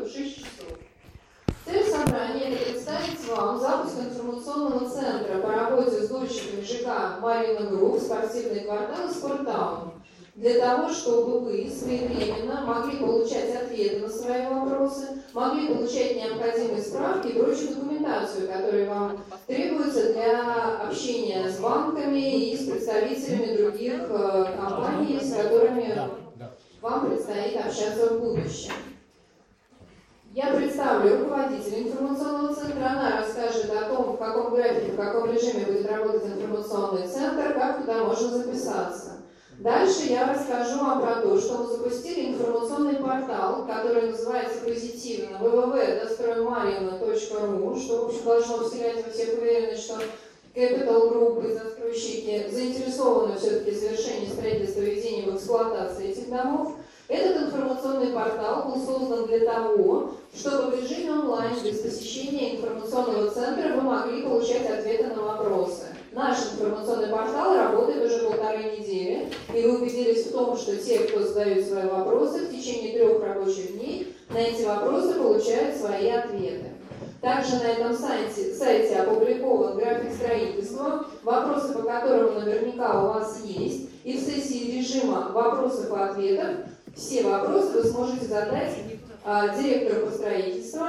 в 6 часов. Цель собрания – это представить вам запуск информационного центра по работе с дольщиками ЖК «Марина Групп», спортивный квартал и «Спорттаун», для того, чтобы вы своевременно могли получать ответы на свои вопросы, могли получать необходимые справки и прочую документацию, которая вам требуется для общения с банками и с представителями других компаний, с которыми вам предстоит общаться в будущем. Я представлю руководителя информационного центра. Она расскажет о том, в каком графике, в каком режиме будет работать информационный центр, как туда можно записаться. Дальше я расскажу вам про то, что мы запустили информационный портал, который называется позитивно www.достроймарина.ру, что, в общем, должно вселять во всех уверенность, что Capital Group и застройщики заинтересованы все-таки в завершении строительства и введении в эксплуатацию этих домов. Этот информационный портал был создан для того, чтобы в режиме онлайн, без посещения информационного центра, вы могли получать ответы на вопросы. Наш информационный портал работает уже 1,5 недели, и вы убедились в том, что те, кто задают свои вопросы, в течение 3 рабочих дней на эти вопросы получают свои ответы. Также на этом сайте опубликован график строительства, вопросы по которым наверняка у вас есть, и в сессии режима вопросов и ответов все вопросы вы сможете задать директору по строительству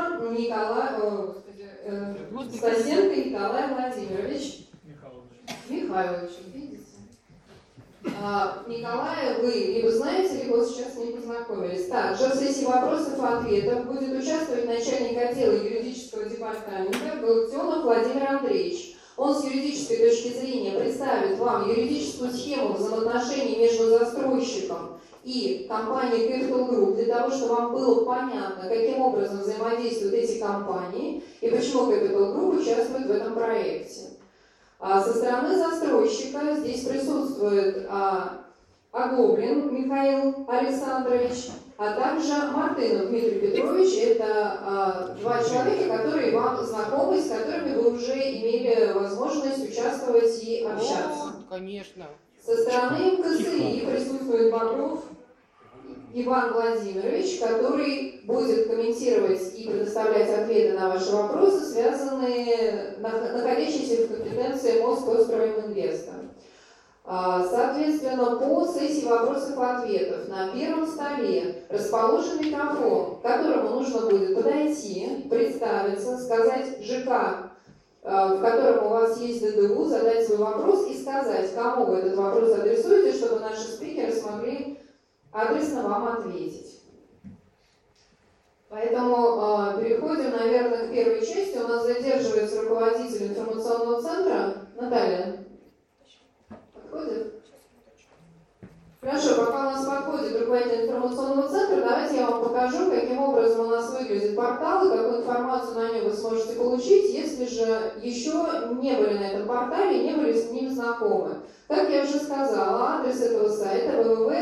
Стасенко Николай Владимирович. Михайлович, видите? Николая вы либо знаете, либо сейчас не познакомились. Также в сессии вопросов и ответов будет участвовать начальник отдела юридического департамента Галактионов Владимир Андреевич. Он с юридической точки зрения представит вам юридическую схему взаимоотношений между застройщиком и компанией Capital Group, для того, чтобы вам было понятно, каким образом взаимодействуют эти компании и почему Capital Group участвует в этом проекте. Со стороны застройщика здесь присутствует Оглоблин Михаил Александрович, а также Мартынов Дмитрий Петрович. Это 2 человека, которые вам знакомы, с которыми вы уже имели возможность участвовать и общаться. Конечно. Со стороны МКСИ присутствует Багров Иван Владимирович, который будет комментировать и предоставлять ответы на ваши вопросы, связанные, находящиеся в компетенции Мосгостройинвеста. Соответственно, по сессии вопросов и ответов на первом столе расположен микрофон, к которому нужно будет подойти, представиться, сказать ЖК, в котором у вас есть ДДУ, задать свой вопрос и сказать, кому вы этот вопрос адресуете, чтобы наши спикеры смогли адресно вам ответить. Поэтому переходим, наверное, к первой части. У нас задерживается руководитель информационного центра. Наталья, подходит? Хорошо, пока у нас подходит руководитель информационного центра, давайте я вам покажу, каким образом у нас выглядит портал и какую информацию на нем вы сможете получить, если же еще не были на этом портале и не были с ним знакомы. Как я уже сказала, адрес этого сайта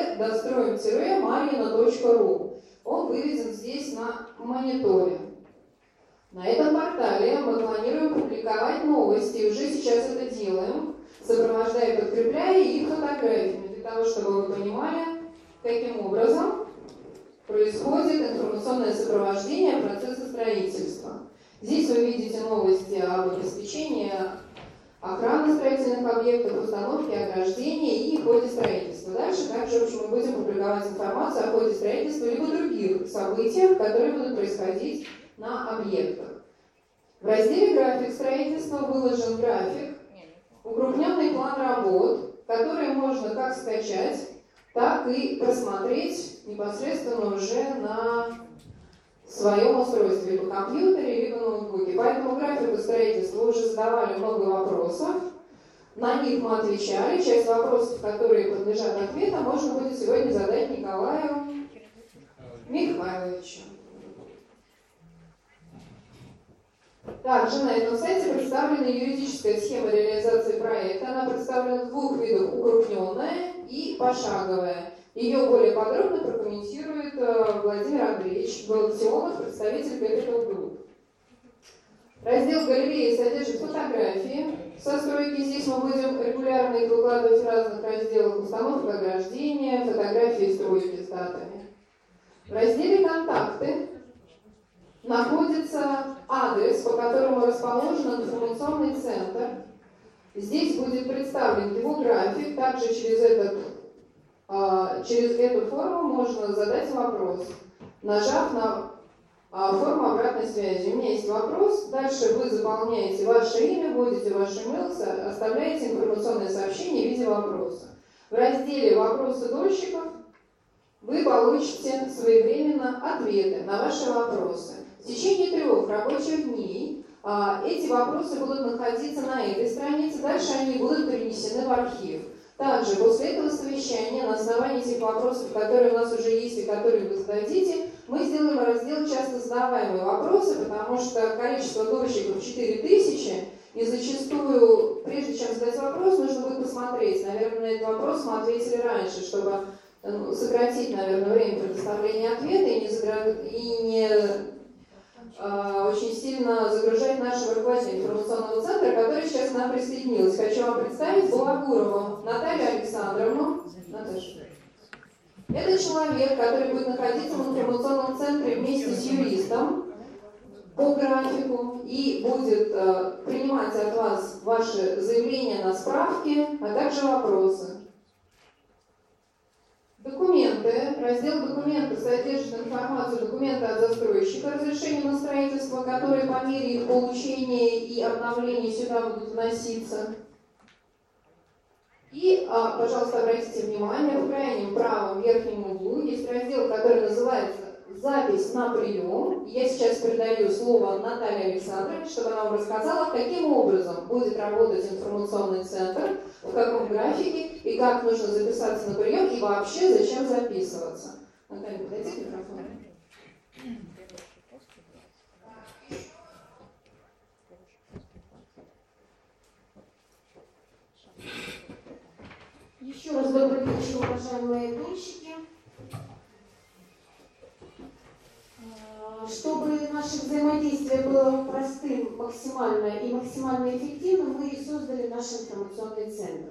www.достроим-marina.ру. Он выведен здесь на мониторе. На этом портале мы планируем публиковать новости, и уже сейчас это делаем, сопровождая и подкрепляя их фотографиями, для того, чтобы вы понимали, каким образом происходит информационное сопровождение процесса строительства. Здесь вы видите новости об обеспечении охраны строительных объектов, установки ограждения и ходе строительства. Дальше также, в общем, мы будем публиковать информацию о ходе строительства либо других событиях, которые будут происходить на объектах. В разделе «График строительства» выложен график, укрупненный план работ, который можно как скачать, так и просмотреть непосредственно уже на своем устройстве, либо компьютере, либо ноутбуке. По этому графику строительства вы уже задавали много вопросов, на них мы отвечали. Часть вопросов, которые подлежат ответам, можно будет сегодня задать Николаю Михайловичу. Также на этом сайте представлена юридическая схема реализации проекта. Она представлена в 2 видах: укрупненная и пошаговая. Ее более подробно прокомментирует Владимир Андреевич Галактионов, представитель Capital Group. Раздел галереи содержит фотографии со стройки. Здесь мы будем регулярно их выкладывать в разных разделах: установка ограждения, фотографии стройки с датами. В разделе «Контакты» находится адрес, по которому расположен информационный центр. Здесь будет представлен его график. Также через эту форму можно задать вопрос, нажав на форму обратной связи. У меня есть вопрос. Дальше вы заполняете ваше имя, вводите ваш email, оставляете информационное сообщение в виде вопроса. В разделе «Вопросы дольщиков» вы получите своевременно ответы на ваши вопросы. В течение 3 рабочих дней эти вопросы будут находиться на этой странице, дальше они будут перенесены в архив. Также после этого совещания на основании тех вопросов, которые у нас уже есть и которые вы зададите, мы сделаем раздел «Часто задаваемые вопросы», потому что количество дольщиков 4000, и зачастую, прежде чем задать вопрос, нужно будет посмотреть. Наверное, на этот вопрос мы ответили раньше, чтобы сократить, наверное, время предоставления ответа и не очень сильно загружать нашего руководителя информационного центра, который сейчас к нам присоединилась. Хочу вам представить Балагурову Наталью Александровну. Наташа. Это человек, который будет находиться в информационном центре вместе с юристом по графику и будет принимать от вас ваши заявления на справки, а также вопросы. Документы. Раздел «Документы» содержит информацию документы от застройщика разрешения на строительство, которые по мере их получения и обновления сюда будут вноситься. И, пожалуйста, обратите внимание, в крайнем правом верхнем углу есть раздел, который называется «Запись на прием». Я сейчас передаю слово Наталье Александровне, чтобы она вам рассказала, каким образом будет работать информационный центр, в каком графике и как нужно записаться на прием и вообще зачем записываться. Наталья, подойди к микрофону. Еще раз добрый вечер, уважаемые дольщики. Чтобы наше взаимодействие было простым максимально и максимально эффективным, мы создали наш информационный центр.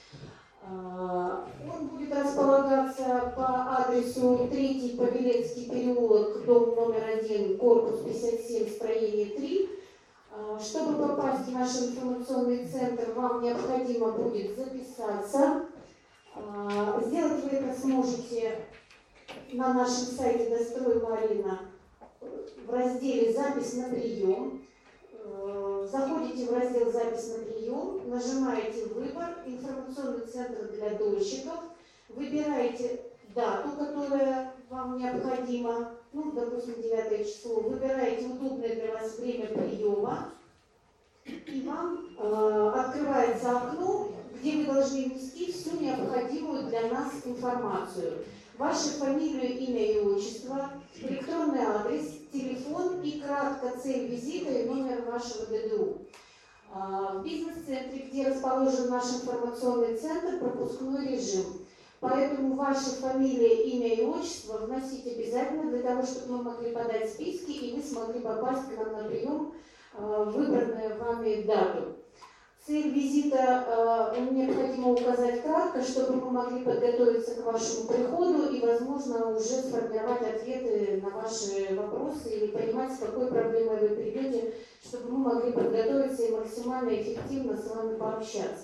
Он будет располагаться по адресу 3 Павелецкий переулок, дом номер 1, корпус 57, строение 3. Чтобы попасть в наш информационный центр, вам необходимо будет записаться. Сделать вы это сможете на нашем сайте «Дострой Марина» в разделе «Запись на прием». Заходите в раздел «Запись на прием», нажимаете «Выбор», «Информационный центр для дольщиков», выбираете дату, которая вам необходима, ну, допустим, 9 число, выбираете удобное для вас время приема, и вам открывается окно, где вы должны внести всю необходимую для нас информацию. Вашу фамилию, имя и отчество, электронный адрес, телефон и кратко цель визита и номер вашего ДДУ. В бизнес-центре, где расположен наш информационный центр, пропускной режим. Поэтому ваша фамилия, имя и отчество вносить обязательно для того, чтобы мы могли подать списки и вы смогли попасть к нам на прием в выбранную вами дату. Цель визита необходимо указать кратко, чтобы мы могли подготовиться к вашему приходу и, возможно, уже сформировать ответы на ваши вопросы или понимать, с какой проблемой вы придете, чтобы мы могли подготовиться и максимально эффективно с вами пообщаться.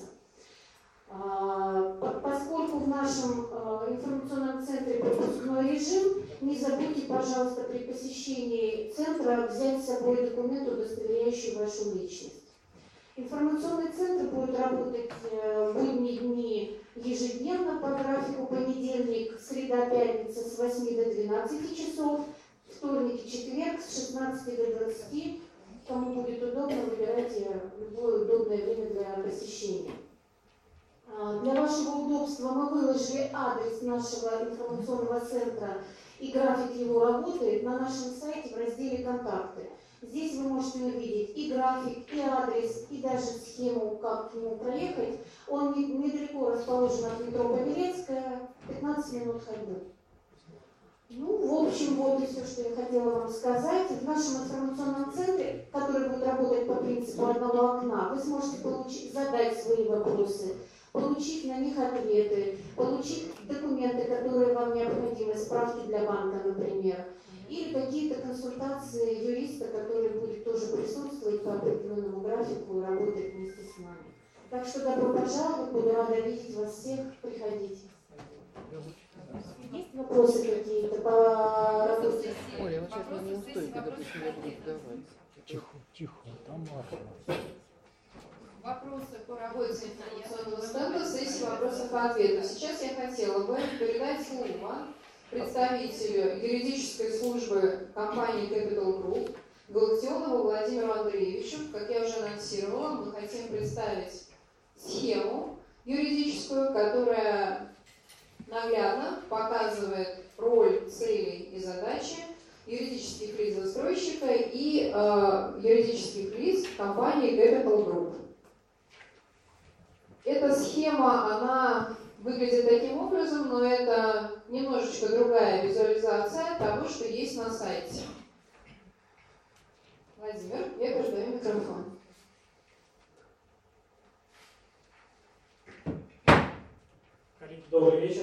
Поскольку в нашем информационном центре пропускной режим, не забудьте, пожалуйста, при посещении центра взять с собой документ, удостоверяющий вашу личность. Информационный центр будет работать в будние дни ежедневно по графику: понедельник, среда, пятница с 8 до 12 часов, вторник и четверг с 16 до 20. Кому будет удобно, выбирайте любое удобное время для посещения. Для вашего удобства мы выложили адрес нашего информационного центра и график его работы на нашем сайте в разделе «Контакты». Здесь вы можете увидеть и график, и адрес, и даже схему, как к нему проехать. Он недалеко расположен от метро Павелецкая, 15 минут ходьбы. Ну, в общем, вот и все, что я хотела вам сказать. В нашем информационном центре, который будет работать по принципу одного окна, вы сможете задать свои вопросы, получить на них ответы, получить документы, которые вам необходимы, справки для банка, например. или какие-то консультации юриста, который будет тоже присутствовать по определенному графику и работать вместе с нами. Так что добро пожаловать, буду рада видеть вас всех, приходите. Есть вопросы какие-то по работе? Оля, вот сейчас не устойка, допустим, я буду задавать. Тихо, там Маша. Вопросы по работе информационного стенда, сессии вопросов и ответов. Сейчас я хотела бы передать слово представителю юридической службы компании Capital Group Галактионову Владимиру Андреевичу. Как я уже анонсировала, мы хотим представить схему юридическую, которая наглядно показывает роль, цели и задачи юридических лиц застройщика и юридических лиц компании Capital Group. Эта схема, она выглядит таким образом, но это немножечко другая визуализация того, что есть на сайте. Владимир, я передаю микрофон. Коллеги, добрый вечер.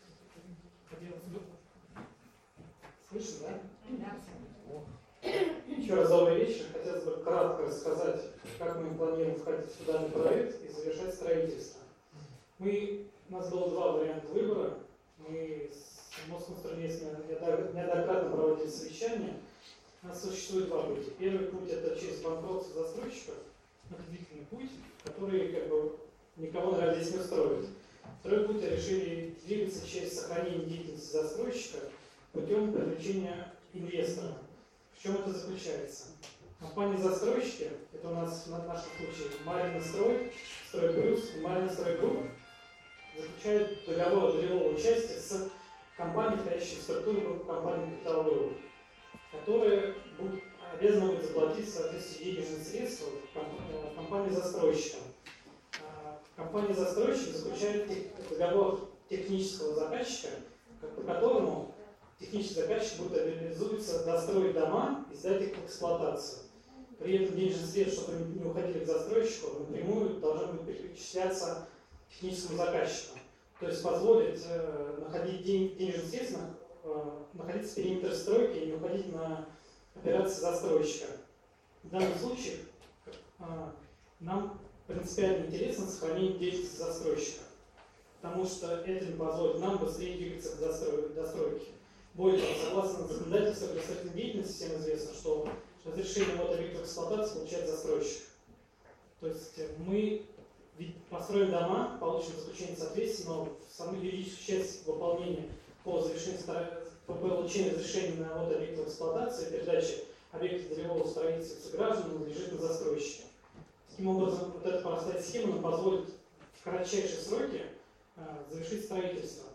Слышно, да? Да. Еще раз добрый вечер. Хотелось бы кратко рассказать, как мы планируем входить в данный проект и завершать строительство. У нас было два варианта выбора. Мы с Москинвестом неоднократно проводили совещания. У нас существует два пути. Первый путь – это через банкротство застройщиков, длительный путь, который никого, наверное, здесь не устроит. Второй путь – решили двигаться через сохранение деятельности застройщика путем привлечения инвестора. В чем это заключается? Компании-застройщики, это у нас в нашем случае Марина Строй, Стройплюс и Марина Стройгрупп, заключают договор долевого участия с компанией, входящей в структуру компании Capital Group, которые обязаны будут заплатить в соответствии денежные средства компании-застройщикам. Компания-застройщик заключает договор технического заказчика, по которому технический заказчик будет обязуется достроить дома и сдать их в эксплуатацию. При этом денежные средства, чтобы не уходили к застройщику, напрямую должны быть перечисляться техническому заказчику. То есть позволить находить денежные средства, находиться в периметре стройки и не уходить на операции застройщика. В данном случае нам принципиально интересно сохранение деятельности застройщика, потому что это не позволит нам быстрее двигаться к застройке. Более того, согласно законодательству о строительной деятельности, всем известно, что разрешение от объекта эксплуатации получает застройщик. То есть мы построим дома, получим заключение соответствия, но саму юридическую часть выполнения по получению разрешения на от объекта эксплуатации, передачи объекта долевого строительства гражданам лежит на застройщике. Таким образом, вот эта простая схема нам позволит в кратчайшие сроки завершить строительство.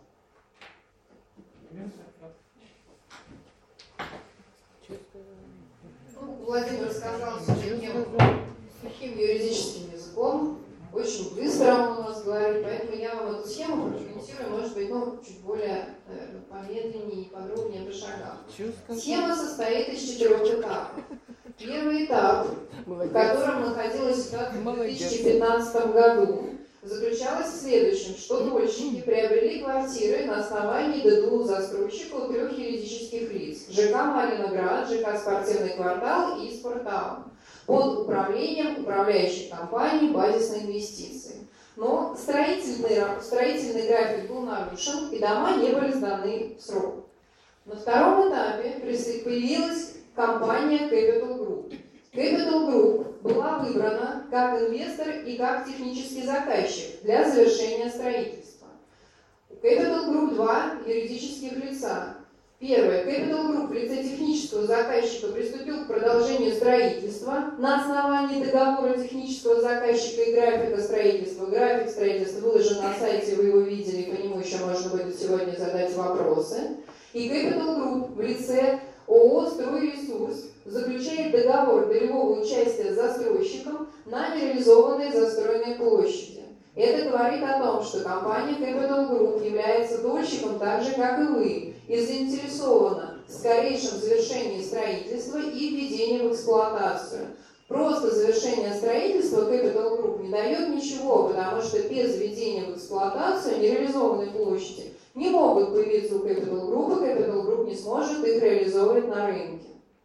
Владимир рассказал сухим юридическим языком, очень быстро он у нас говорит, поэтому я вам эту схему прокомментирую, может быть, чуть более помедленнее и подробнее по шагам. Схема состоит из 4 этапов. Первый этап, в котором находилась ситуация в 2015 году, заключалась в следующем, что дольщики приобрели квартиры на основании ДДУ застройщика у 3 юридических лиц: ЖК «Малиноград», ЖК «Спортивный квартал» и «Спортаун» под управлением управляющей компании «Базисные инвестиции». Но строительный график был нарушен, и дома не были сданы в срок. На втором этапе появилась компания Capital Group. Capital Group была выбрана как инвестор и как технический заказчик для завершения строительства. У Capital Group 2 юридических лица. Первое. Capital Group в лице технического заказчика приступил к продолжению строительства на основании договора технического заказчика и графика строительства. График строительства выложен на сайте, вы его видели, по нему еще можно будет сегодня задать вопросы. И Capital Group в лице ООО «Стройресурс» заключает договор долевого участия с застройщиком на нереализованной застроенной площади. Это говорит о том, что компания Capital Group является дольщиком так же, как и вы, и заинтересована в скорейшем завершении строительства и введении в эксплуатацию. Просто завершение строительства Capital Group не дает ничего, потому что без введения в эксплуатацию нереализованной площади не могут появиться у Capital Group, и Capital Group не сможет их реализовывать на рынке.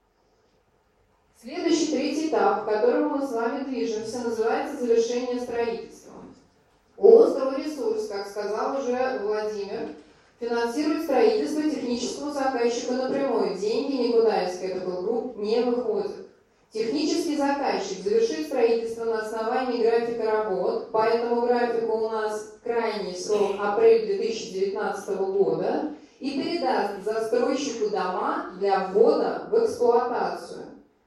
Следующий, третий этап, к которому мы с вами движемся, называется завершение строительства. Ресурс, как сказал уже Владимир, финансирует строительство техническому заказчику напрямую. Деньги никуда из Capital Group не выходят. Технический заказчик завершит строительство на основании графика работ. По этому графику у нас крайний срок апрель 2019 года и передаст застройщику дома для ввода в эксплуатацию.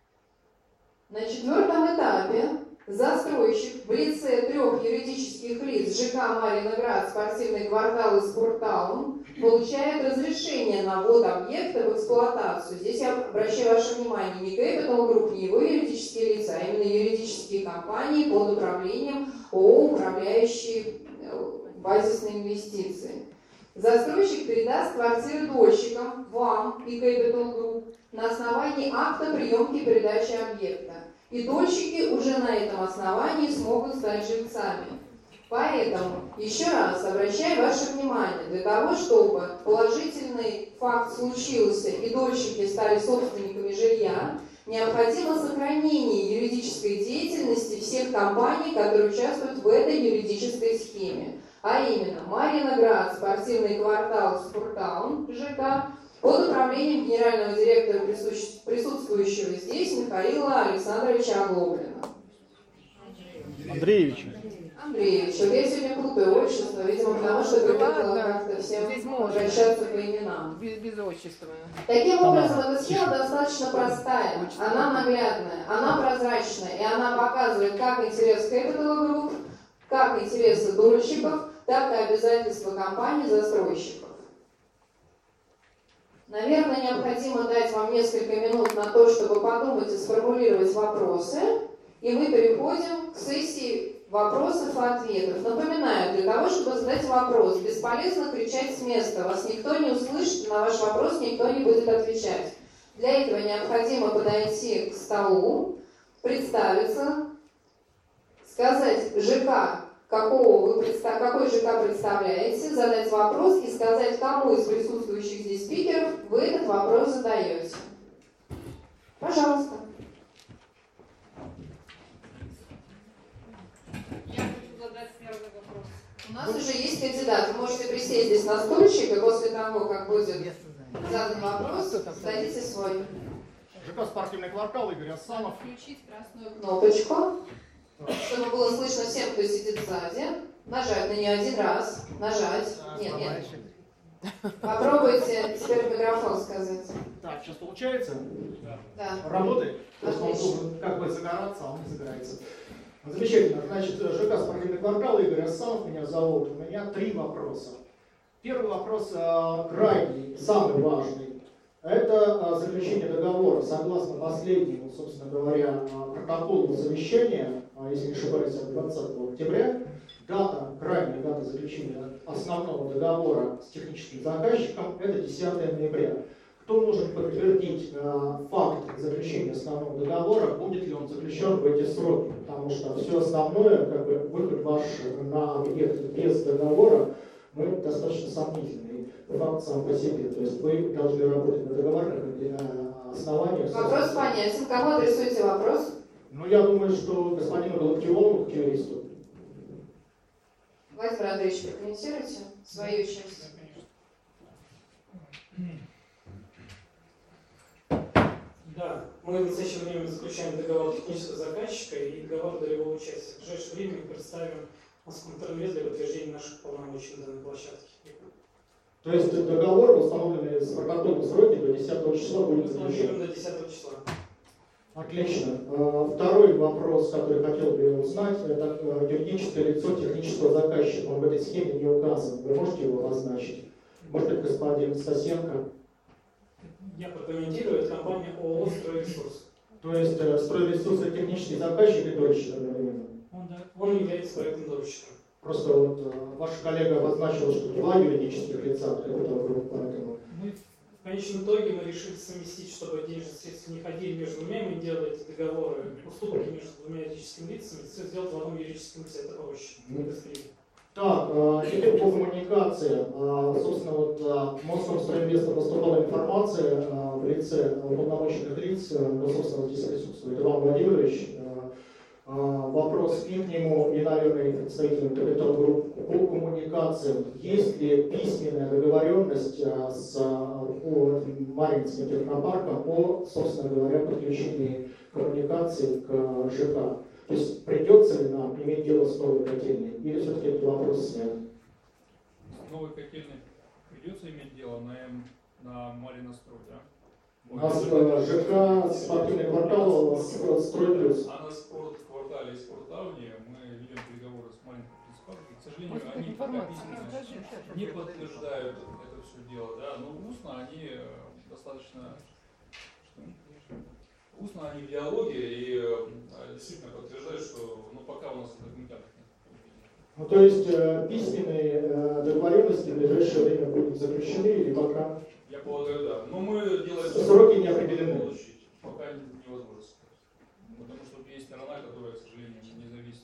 На четвертом этапе застройщик в лице 3 юридических лиц ЖК Марьиноград, спортивный квартал и Спорттаун получает разрешение на ввод объекта в эксплуатацию. Здесь я обращаю ваше внимание, не Capital Group, не его юридические лица, а именно юридические компании под управлением ООО «Управляющие базисные инвестиции». Застройщик передаст квартиры дольщикам, вам и Capital Group на основании акта приемки и передачи объекта. И дольщики уже на этом основании смогут стать жильцами. Поэтому, еще раз обращаю ваше внимание, для того, чтобы положительный факт случился и дольщики стали собственниками жилья, необходимо сохранение юридической деятельности всех компаний, которые участвуют в этой юридической схеме. А именно, Марьиноград, спортивный квартал, Спорттаун, ЖК, под управлением генерального директора, присутствующего здесь, Михаила Александровича Оглоблина. Андреевича. Андреевич, вот я сегодня путаю отчество, видимо, потому что привыкла как-то всем обращаться по именам. Без отчества. Таким образом, эта схема достаточно простая, она наглядная, она прозрачная, и она показывает как интерес Capital Group, как интересы дольщиков, так и обязательства компаний-застройщиков. Наверное, необходимо дать вам несколько минут на то, чтобы подумать и сформулировать вопросы, и мы переходим к сессии вопросов и ответов. Напоминаю, для того, чтобы задать вопрос, бесполезно кричать с места, вас никто не услышит, на ваш вопрос никто не будет отвечать. Для этого необходимо подойти к столу, представиться, сказать ЖК, какой ЖК представляете, задать вопрос и сказать, кому из присутствующих здесь спикеров вы этот вопрос задаете. Пожалуйста. Я буду задать первый вопрос. У нас уже есть кандидат. Вы можете присесть здесь на стульчик, и после того, как будет задан вопрос, садите свой. ЖК «Спортивный квартал», Игорь Асанов. Включить красную кнопочку, чтобы было слышно всем, кто сидит сзади. Нажать на нее один раз. Нажать. Нет. Попробуйте теперь в микрофон сказать. Так, сейчас получается? Да. Работает? Просто он Отлично. должен как бы загораться, а он не загорается. Замечательно. Значит, ЖК «Спортивный квартал», Игорь Асанов меня зовут. У меня 3 вопроса. Первый вопрос крайний, самый важный. Это заключение договора согласно последнему, собственно говоря, протоколу совещания, если не ошибаюсь, от 20 октября. Крайняя дата заключения основного договора с техническим заказчиком – это 10 ноября. Кто может подтвердить факт заключения основного договора, будет ли он заключен в эти сроки? Потому что все основное, как бы выход ваш на объект без договора, достаточно сомнительный факт сам по себе. То есть вы должны работать на договорных основаниях. Вопрос понятен. Кому адресуете вопрос? Я думаю, что господину Галактионову, к юристу. Владимир Андреевич, прокомментируйте свою часть. Да, мы в настоящее время заключаем договор технического заказчика и договор долевого участия. В ближайшее время мы представим Москву-Интернет для подтверждения наших полномочий на данной площадке. То есть договор, установленный с протокольным сроком до 10 числа, будет заключен? До 10 числа. Отлично. Второй вопрос, который хотел бы узнать, это юридическое лицо технического заказчика. Он в этой схеме не указан. Вы можете его обозначить? Может быть, господин Сосенко? Я прокомментирую, это компания ООО «Стройресурс». То есть «Стройресурс» — это технический заказчик и дольщик одновременно? Он является проектным дольщиком. Просто ваш коллега обозначил, что 2 юридических лица от этого группы, поэтому... В конечном итоге мы решили совместить, чтобы денежные средства не ходили между двумя, мы делали эти договоры, уступки между двумя юридическими лицами, все сделать в одном юридическом лице, это проще. Так, теперь по коммуникации. Собственно, вот Мосинвеста поступала информация в лице уполномоченных лиц, ну, собственно, здесь присутствует Иван Владимирович. Вопрос и к нему, и, наверное, и представителям Капитал Групп по коммуникациям. Есть ли письменная договоренность с Марьинским технопарком о, собственно говоря, подключении коммуникации к ЖК? То есть придется ли нам иметь дело с новой котельной, или все-таки этот вопрос снят? С новой котельной придется иметь дело на Маринострой, да? У нас ЖК, спортивный квартал, Стройплюс. А на спортквартале и спортауне мы ведем переговоры с маленькой принципалкой. К сожалению, они пока письменно не подтверждают это все дело, да, но устно они достаточно... Устно они в диалоге и действительно подтверждают, что пока у нас документов нет. Ну, то есть письменные договоренности в ближайшее время будут заключены или пока? Я полагаю, да. Но мы делаем... Сроки не определены. Пока невозможно сказать. Потому что есть сторона, которая, к сожалению, не зависит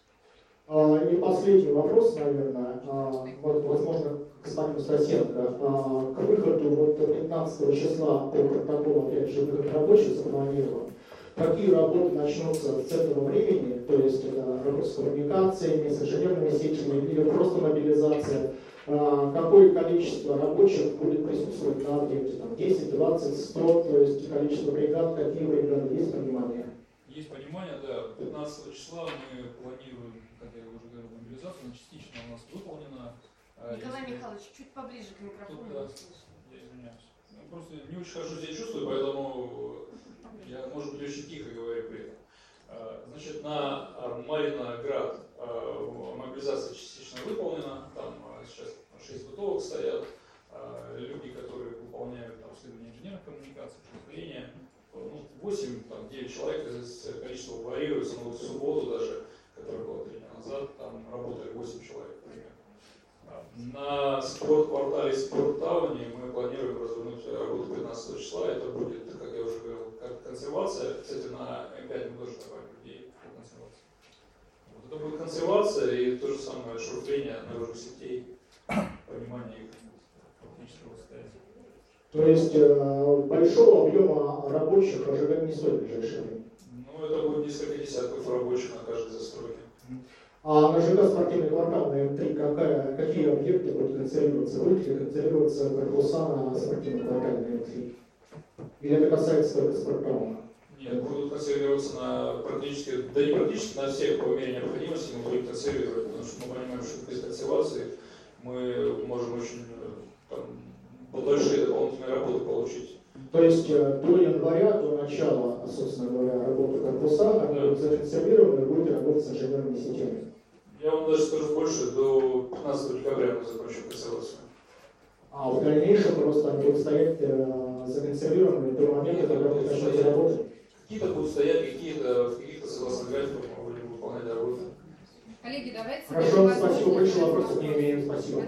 от нас. И последний вопрос, наверное, возможно, к господину Стасенко. К выходу 15 числа по протоколу, опять же, выход рабочих запланирован. Какие работы начнутся с этого времени, то есть работа с коммуникациями, с инженерными сетями или просто мобилизация? Какое количество рабочих будет присутствовать на объекте? Там 10, 20, 100, то есть количество бригад, какие бригады, есть понимание? Есть понимание, да. 15 числа мы планируем, как я уже говорил, мобилизацию, она частично у нас выполнена. Николай Михайлович, чуть поближе к микрофону. Я извиняюсь. Просто не очень хорошо себя чувствую, поэтому я, может быть, очень тихо говорю при этом. Значит, на Мариноград мобилизация частично выполнена, там сейчас 6 бытовок стоят, люди, которые выполняют обследование инженерных коммуникаций, построение, 8-9 человек, количество варьируется, но в субботу даже, которая была 3 дня назад, там работали 8 человек, примерно. На спортквартале и спорттауне мы планируем развернуть работу 15 числа, это будет, как я уже говорил, как консервация, кстати, на М5 мы тоже добавим людей по консервации. Это будет консервация и то же самое шурфление наружных сетей, понимание их технического состояния. То есть большого объема рабочих ожидать не стоит в ближайшее время? Это будет несколько десятков рабочих на каждой застройке. А на ЖК спортивный квартал на М3 какие объекты будут консервироваться? Будут ли консервироваться корпуса на спортивном квартале на М3? Или это касается только спорттауна? Нет, будут консервироваться практически, на всех по мере необходимости мы будем консервировать, потому что мы понимаем, что без консервации мы можем очень большие дополнительные работы получить. То есть до января, до начала, собственно говоря, работы в корпусах, они будут законсервированы и будут работать с инженерными сетями. Я вам даже скажу больше, до 15 декабря мы закончим консервацию. А в дальнейшем просто они будут стоять законсервированы до момента, когда вы начнете работать? Какие-то будут стоять, в каких-то согласно графиках мы будем выполнять работы. Коллеги, давайте... Хорошо, спасибо, больше вопросов не имеем. Спасибо.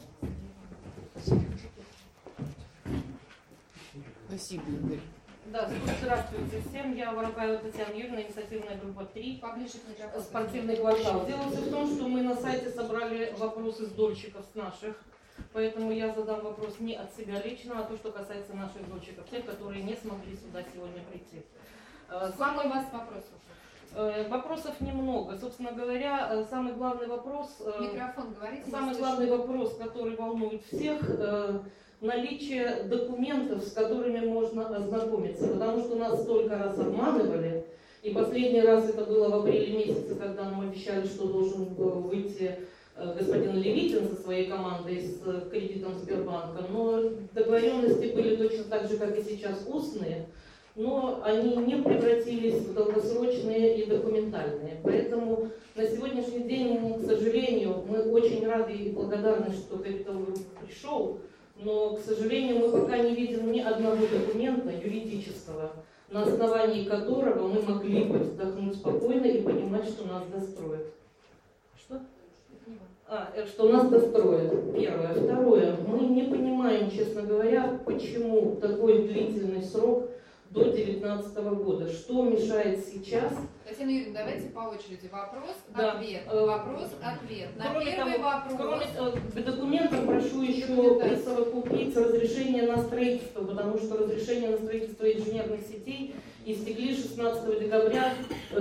Спасибо, Игорь. Да, здравствуйте всем. Я Воропаева Татьяна Юрьевна, инициативная группа 3, спортивный квартал. Дело в том, что мы на сайте собрали вопросы с дольщиков, с наших, поэтому я задам вопрос не от себя лично, а то, что касается наших дольщиков, тех, которые не смогли сюда сегодня прийти. Сколько у вас вопросов? Вопросов немного. Собственно говоря, самый главный вопрос, Микрофон, говорите, самый главный вопрос, который волнует всех, наличие документов, с которыми можно ознакомиться, потому что нас столько раз обманывали, и последний раз это было в апреле месяце, когда нам обещали, что должен выйти господин Левитин со своей командой с кредитом Сбербанка, но договоренности были точно так же, как и сейчас, устные, но они не превратились в долгосрочные и документальные. Поэтому на сегодняшний день, к сожалению, мы очень рады и благодарны, что Capital Group пришел, но, к сожалению, мы пока не видим ни одного документа юридического, на основании которого мы могли бы вздохнуть спокойно и понимать, что нас достроят. Что? Что нас достроят. Первое. Второе. Мы не понимаем, честно говоря, почему такой длительный срок до 2019 года. Что мешает сейчас? Татьяна Юрьевна, давайте по очереди. Вопрос, Да. ответ. Вопрос, ответ. На Кроме первый того, вопрос. Кроме того, к документам прошу еще присовокупить разрешение на строительство, потому что разрешение на строительство инженерных сетей истекли 16 декабря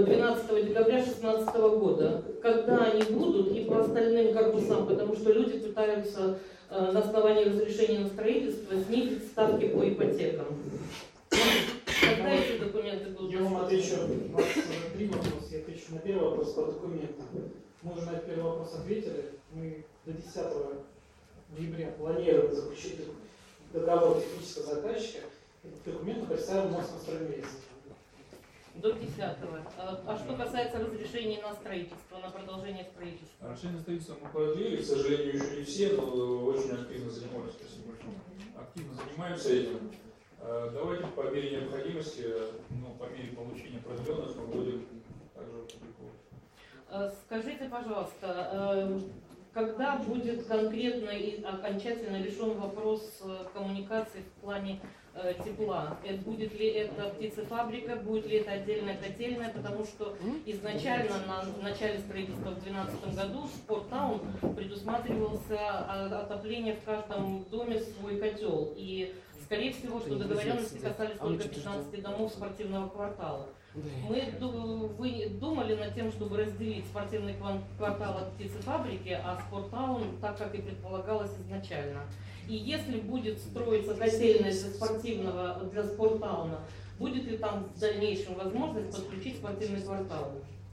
2016 года. Когда они будут и по остальным корпусам, потому что люди пытаются на основании разрешения на строительство снизить ставки по ипотекам. Когда эти документы будут? Я вам отвечу. У вас 3 вопроса. Я отвечу на первый вопрос по документам. Мы уже на этот первый вопрос ответили. Мы до 10 ноября планируем заключить договор технического заказчика. Этот документ представим Мосмостройинвест. До 10-го. А что касается разрешений на строительство, на продолжение строительства? Разрешение на строительство мы продлили, к сожалению, еще не все, но очень активно занимаются. Спасибо большое. Активно занимаются этим. Давайте по мере необходимости, по мере получения продленных, мы будем также публиковать. Скажите, пожалуйста, когда будет конкретно и окончательно решен вопрос коммуникации в плане тепла? Будет ли это птицефабрика, будет ли это отдельная котельная? Потому что изначально на начале строительства в 2012 году Спорттаун предусматривался отопление в каждом доме свой котел. И скорее всего, что договоренности касались только 15 домов спортивного квартала. Вы думали над тем, чтобы разделить спортивный квартал от птицефабрики, а Спорттаун, так как и предполагалось изначально? И если будет строиться котельная для Спорттауна, будет ли там в дальнейшем возможность подключить спортивный квартал?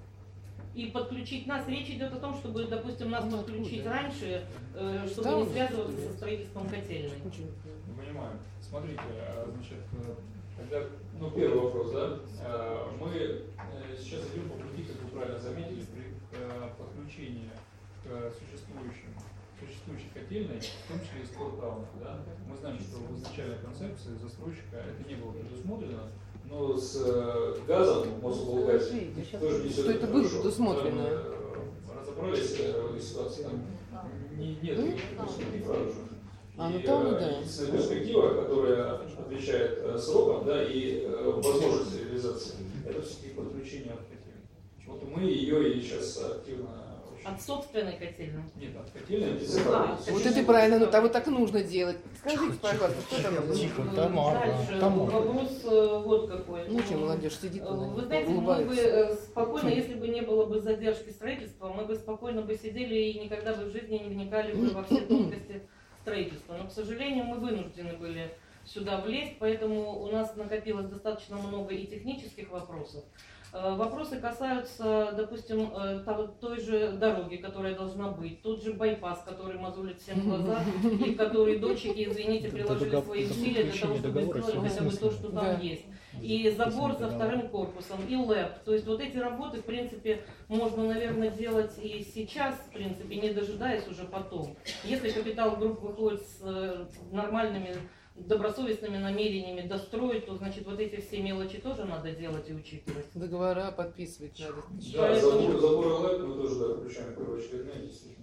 И подключить нас, речь идет о том, чтобы, допустим, нас подключить раньше, чтобы не связываться со строительством котельной. Понимаю. Смотрите, значит, когда, первый вопрос, да, мы сейчас идем по пути, как вы правильно заметили, при подключении к существующей котельной, в том числе и Спорттауна, да. Мы знаем, что в изначальной концепции застройщика это не было предусмотрено, но с газом, Мосволгазе, тоже не все что это было предусмотрено. Разобрались в этой ситуации, там нет никаких перспектив радужных. Да. Единственная перспектива, которая отвечает срокам, да, и возможности реализации, это все-таки подключение от котельной. Вот мы ее и сейчас активно... От собственной котельной? Нет, от котельной птицефабрики. Вот это правильно, вот так нужно делать. Скажите, пожалуйста, что там? Тихо, Дальше вопрос вот какой. Что молодежь сидит, вы знаете, мы бы спокойно, если бы не было бы задержки строительства, мы бы спокойно бы сидели и никогда бы в жизни не вникали бы во все тонкости строительства. Но, к сожалению, мы вынуждены были сюда влезть, поэтому у нас накопилось достаточно много и технических вопросов. Вопросы касаются, допустим, той же дороги, которая должна быть, тот же байпас, который мозолит всем глаза, и в который дольщики, извините, приложили свои усилия для того, чтобы сделать хотя бы то, что там есть. И забор за вторым корпусом, и ЛЭП. То есть вот эти работы, в принципе, можно, наверное, делать и сейчас, в принципе, не дожидаясь уже потом. Если Капитал Групп выходит с нормальными, добросовестными намерениями достроить, то, значит, вот эти все мелочи тоже надо делать и учитывать. Договора подписывать надо. Да, забор ЛЭП мы тоже включаем в первоочередные, действительно.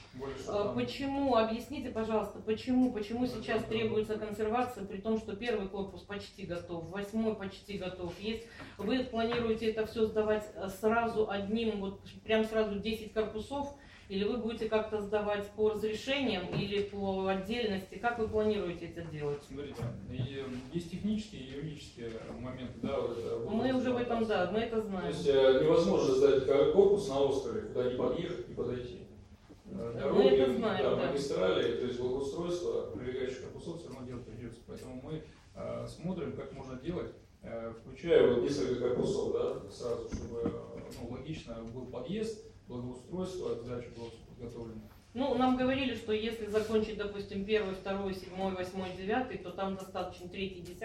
Почему, объясните, пожалуйста, почему сейчас требуется консервация, при том, что первый корпус почти готов, 8-й почти готов? Вы планируете это все сдавать сразу одним, вот прям сразу 10 корпусов, или вы будете как-то сдавать по разрешениям или по отдельности? Как вы планируете это делать? Смотрите, есть технические и юридические моменты, да, вот это, мы уже в этом, да, мы это знаем. То есть невозможно сдать корпус на острове, куда не подъехать и подойти. Дороги, мы это знаем, да, магистрали, то есть благоустройство прилегающих корпусов все равно делать придется. Поэтому мы смотрим, как можно делать, включая вот несколько корпусов, да, сразу, чтобы логично был подъезд, благоустройство, сдача была подготовлена. Нам говорили, что если закончить, допустим, 1, 2, 7, 8, 9, то там достаточно 3, 10,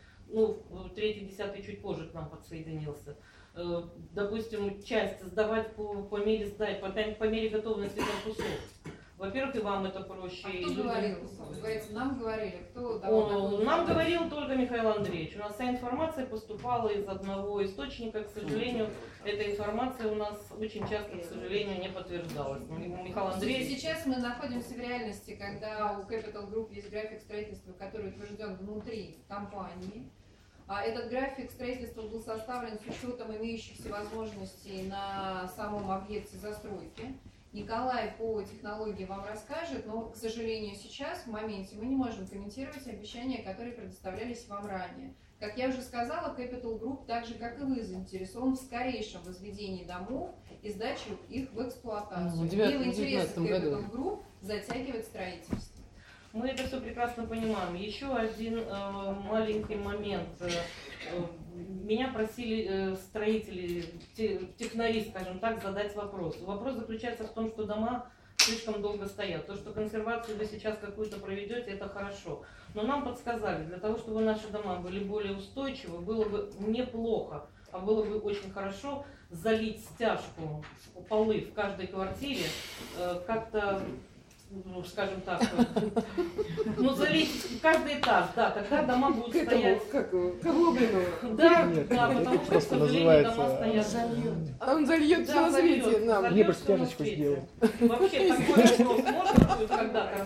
3, 10 чуть позже к нам подсоединился. Допустим, часть сдавать по мере сдать, по мере готовности корпусов. Во-первых, и вам это проще. А кто говорил? Говорится, нам говорили, кто нам говорил только Михаил Андреевич. У нас вся информация поступала из одного источника. К сожалению, эта информация у нас очень часто, к сожалению, не подтверждалась. Михаил Андреевич... Сейчас мы находимся в реальности, когда у Capital Group есть график строительства, который утвержден внутри компании. Этот график строительства был составлен с учетом имеющихся возможностей на самом объекте застройки. Николай по технологии вам расскажет, но, к сожалению, сейчас, в моменте, мы не можем комментировать обещания, которые предоставлялись вам ранее. Как я уже сказала, Capital Group, так же, как и вы, заинтересован в скорейшем возведении домов и сдаче их в эксплуатацию. И в интересах Capital Group затягивать строительство. Мы это все прекрасно понимаем. Еще один маленький момент. Меня просили строители, технари, скажем так, задать вопрос. Вопрос заключается в том, что дома слишком долго стоят. То, что консервацию вы сейчас какую-то проведете, это хорошо. Но нам подсказали, для того, чтобы наши дома были более устойчивы, было бы неплохо, а было бы очень хорошо залить стяжку, полы в каждой квартире, как-то, ну, скажем так, ну, залить каждый этаж, да, тогда дома будут стоять. Да, да, потому что, к сожалению, дома стоят. А он зальет все на свете нам. Мне бы стяжечку сделать. Вообще, такой вопрос можно когда-то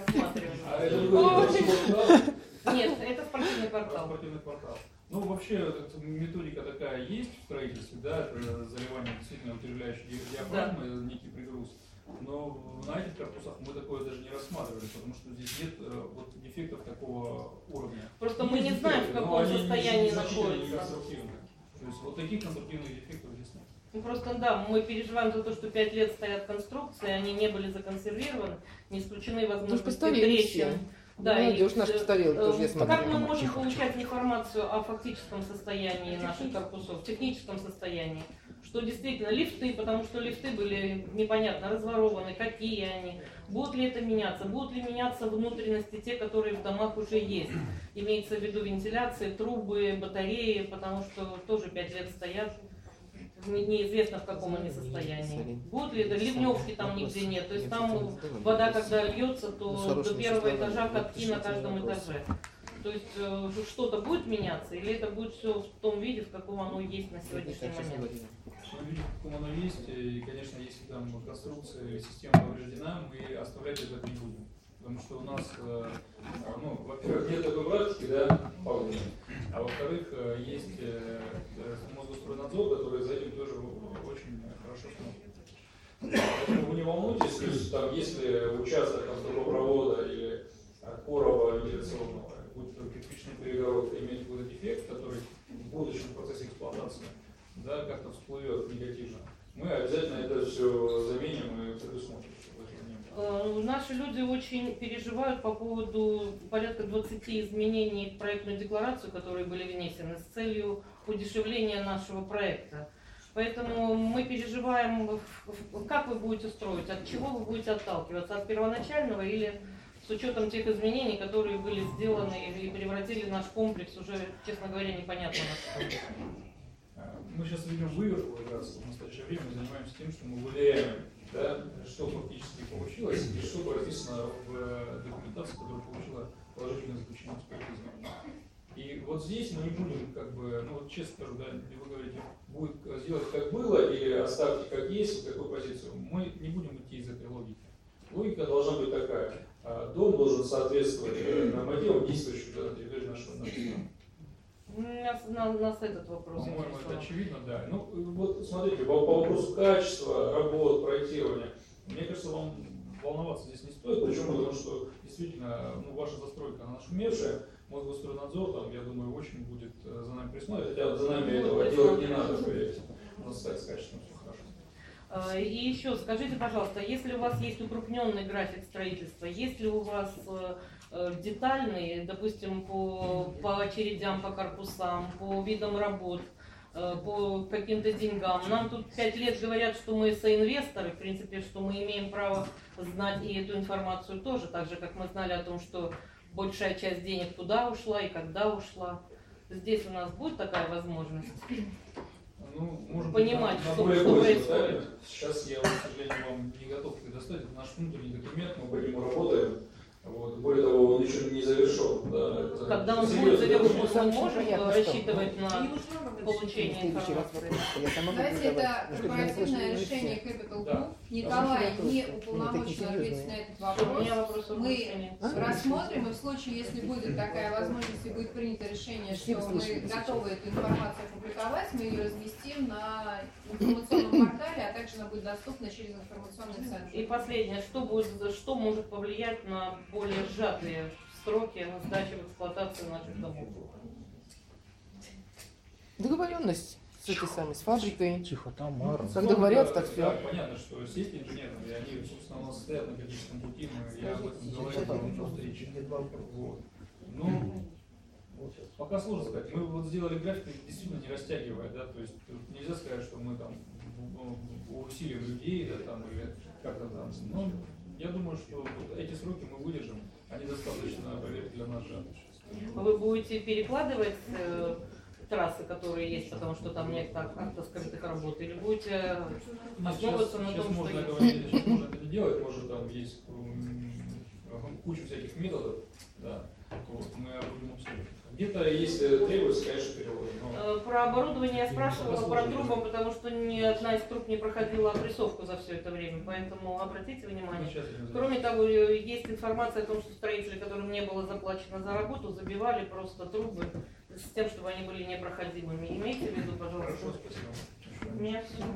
рассматривать? Нет, это спортивный квартал. Ну, вообще, методика такая есть в строительстве, да, это заливание действительно утяжеляющей диафрагмы, некий пригруз. Но на этих корпусах мы такое даже не рассматривали, потому что здесь нет вот дефектов такого уровня. Просто мы не знаем, в каком состоянии находится. То есть вот таких конструктивных дефектов здесь нет. Ну, просто да, мы переживаем за то, что 5 лет стоят конструкции, они не были законсервированы, не исключены возможности трещин. Да, молодежь наша постарела, тоже я смотрю. Как мы можем получать информацию о фактическом состоянии наших корпусов, техническом состоянии? Что действительно лифты, потому что лифты были непонятно разворованы, какие они, будут ли это меняться, будут ли меняться внутренности те, которые в домах уже есть. Имеется в виду вентиляции, трубы, батареи, потому что тоже 5 лет стоят. Неизвестно, в каком они состоянии. Будут ли это ливневки там нигде нет. То есть там вода, когда льется, то до первого этажа катки на каждом этаже. То есть что-то будет меняться, или это будет все в том виде, в каком оно есть на сегодняшний момент? В том виде, в каком оно есть, и, конечно, если там конструкция или система повреждена, мы оставлять это не будем. Потому что у нас, ну, во-первых, нет такой практики, да, погоды. А во-вторых, есть Мосгостройнадзор, который за этим тоже очень хорошо смотрит. Поэтому вы не волнуйтесь, там, если участок трубопровода или корова вентиляционного, будь то кирпичный перегородка, имеет какой-то дефект, который в будущем процессе эксплуатации, да, как-то всплывет негативно, мы обязательно это все заменим и предусмотрим. Наши люди очень переживают по поводу порядка 20 изменений в проектную декларацию, которые были внесены с целью удешевления нашего проекта. Поэтому мы переживаем, как вы будете строить, от чего вы будете отталкиваться, от первоначального или с учетом тех изменений, которые были сделаны и превратили наш комплекс уже, честно говоря, непонятно на что. Мы сейчас видим выверку как раз в настоящее время, занимаемся тем, что мы выявляем, да, что фактически получилось и что прописано в документации, которая получила положительное заключение экспертизы. И вот здесь мы не будем, как бы, ну вот честно скажу, да, вы говорите, будет сделать как было или оставьте как есть, вот такую позицию. Мы не будем идти из этой логики. Логика должна быть такая. Дом должен соответствовать нормативам, действующим на территории нашего страны. Нас этот вопрос. По-моему, это очевидно, да. Ну, вот смотрите, по вопросу качества, работ, проектирования, мне кажется, вам волноваться здесь не стоит. Почему? Потому что действительно, ну, ваша застройка, она нашумевшая, Мосгостройнадзор, там, я думаю, очень будет за нами присматривать, хотя за нами этого делать не надо, поверьте. У нас так с качеством все хорошо. И еще скажите, пожалуйста, если у вас есть укрупненный график строительства, есть ли у вас детальный, допустим, по очередям, по корпусам, по видам работ, по каким-то деньгам? Нам тут 5 лет говорят, что мы соинвесторы, в принципе, что мы имеем право знать и эту информацию тоже, так же, как мы знали о том, что большая часть денег туда ушла и когда ушла. Здесь у нас будет такая возможность? Ну, может понимать, быть, что происходит. происходит. Сейчас я, к сожалению, вам не готов предоставить. Это наш внутренний документ, мы по нему работаем. Вот. Более того, он еще не завершен. Да, когда он будет завершен, он может рассчитывать на получение информации. Давайте это корпоративное решение Capital Group. Николай не уполномочен ответить на этот вопрос. Мы рассмотрим, и в случае, если будет такая возможность и будет принято решение, что мы готовы эту информацию опубликовать, мы ее разместим на информационном портале, а также она будет доступна через информационный центр. И последнее, что может повлиять на более сжатые сроки на сдачу в эксплуатацию наших домов? Договоренность с этой самой, с фабрикой. Тихо, там Марс. Как договорятся, так все. Да, понятно, что сесть инженерные, они, собственно, у нас стоят на конечном пути, я об этом говорил на встрече. Вот. Ну, пока сложно сказать. Мы вот сделали график, действительно не растягивая, да, то есть нельзя сказать, что мы там усилим людей, да, там, или как-то там. Но я думаю, что вот эти сроки мы выдержим, они достаточно, поверьте, для нас же. Вы будете перекладывать трассы, которые есть, потому что там нет акта скрытых работ, или будете основываться на том, что есть? Сейчас можно это не делать, может там есть куча всяких методов, да, вот, мы будем обсуждать. Где-то, если требуется, конечно, переводим. Но... Про оборудование я спрашивала, про трубы, потому что ни одна из труб не проходила опрессовку за все это время, поэтому обратите внимание. Кроме того, есть информация о том, что строители, которым не было заплачено за работу, забивали просто трубы с тем, чтобы они были непроходимыми. Имейте в виду, пожалуйста. Хорошо, спасибо. У меня все.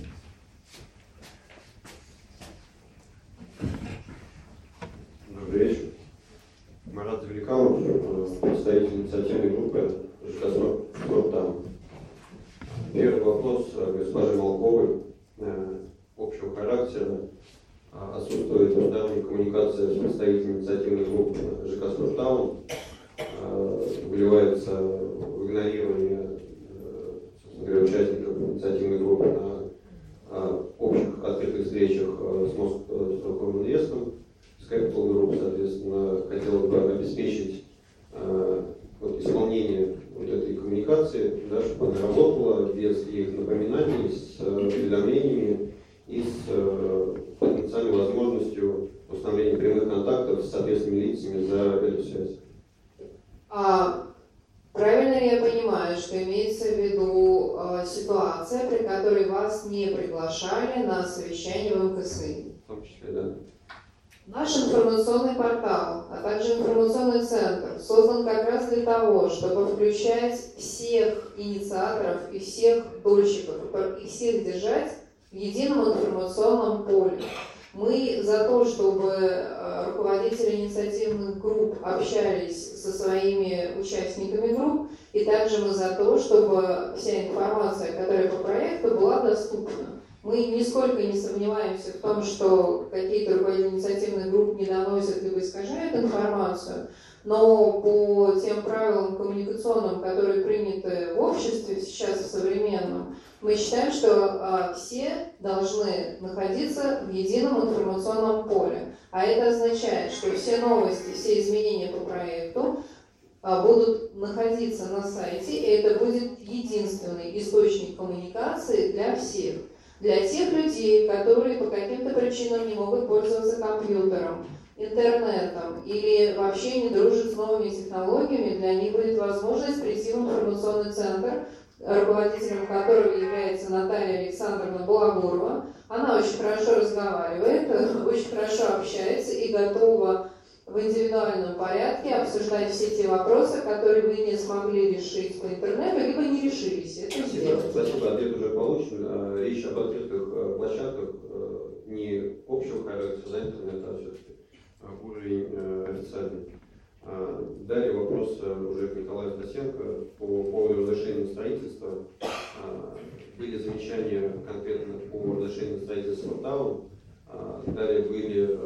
Добрый вечер. Марат Великанов, представитель инициативной группы ЖК «Там». Первый вопрос госпожи Молковой общего характера. Отсутствует международная коммуникация с представителями инициативной группы ЖК «Спорттаун». Выливается в игнорирование участников инициативной группы на общих открытых встречах с Московым инвестом. Capital Group, соответственно, хотела бы обеспечить исполнение вот этой коммуникации, да, чтобы она работала без их напоминаний, с уведомлениями и с потенциальной возможностью установления прямых контактов с соответственными лицами за эту связь. Правильно ли я понимаю, что имеется в виду ситуация, при которой вас не приглашали на совещание в МКСИ? В том числе, да. Наш информационный портал, а также информационный центр создан как раз для того, чтобы включать всех инициаторов и всех дольщиков, и всех держать в едином информационном поле. Мы за то, чтобы руководители инициативных групп общались со своими участниками групп, и также мы за то, чтобы вся информация, которая по проекту, была доступна. Мы нисколько не сомневаемся в том, что какие-то руководители инициативных групп не доносят либо искажают информацию, но по тем правилам коммуникационным, которые приняты в обществе сейчас, в современном, мы считаем, что все должны находиться в едином информационном поле. А это означает, что все новости, все изменения по проекту будут находиться на сайте, и это будет единственный источник коммуникации для всех. Для тех людей, которые по каким-то причинам не могут пользоваться компьютером, интернетом или вообще не дружат с новыми технологиями, для них будет возможность прийти в информационный центр, руководителем которого является Наталья Александровна Балагурова. Она очень хорошо разговаривает, очень хорошо общается и готова в индивидуальном порядке обсуждать все те вопросы, которые вы не смогли решить по интернету, либо не решились это сделать. Спасибо, ответ уже получен. Речь об открытых площадках не общего характера, да, интернета, а все-таки уровень официальный. Далее вопрос уже к Николаю Стасенко по поводу разрешения строительства. Были замечания конкретно по разрешению строительства Спорттаун. Далее были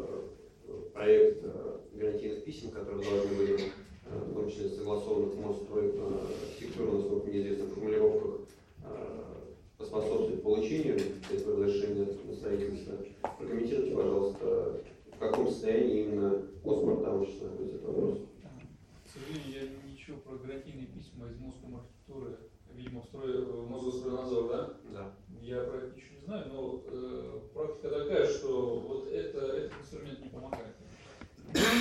проект гарантийных писем, которые должны были, в том числе согласованы в Мосстрой, архитектурно, насколько мне известно, в формулировках поспособствовать получению этого разрешения на строительство. Прокомментируйте, пожалуйста, в каком состоянии именно по Спорттауну сейчас находится этот вопрос. К сожалению, я ничего про гарантийные письма из Москвы архитектуры, видимо, в Мосгостройнадзор, да? Да. Я про это ничего не знаю, но практика такая, что вот этот инструмент не помогает.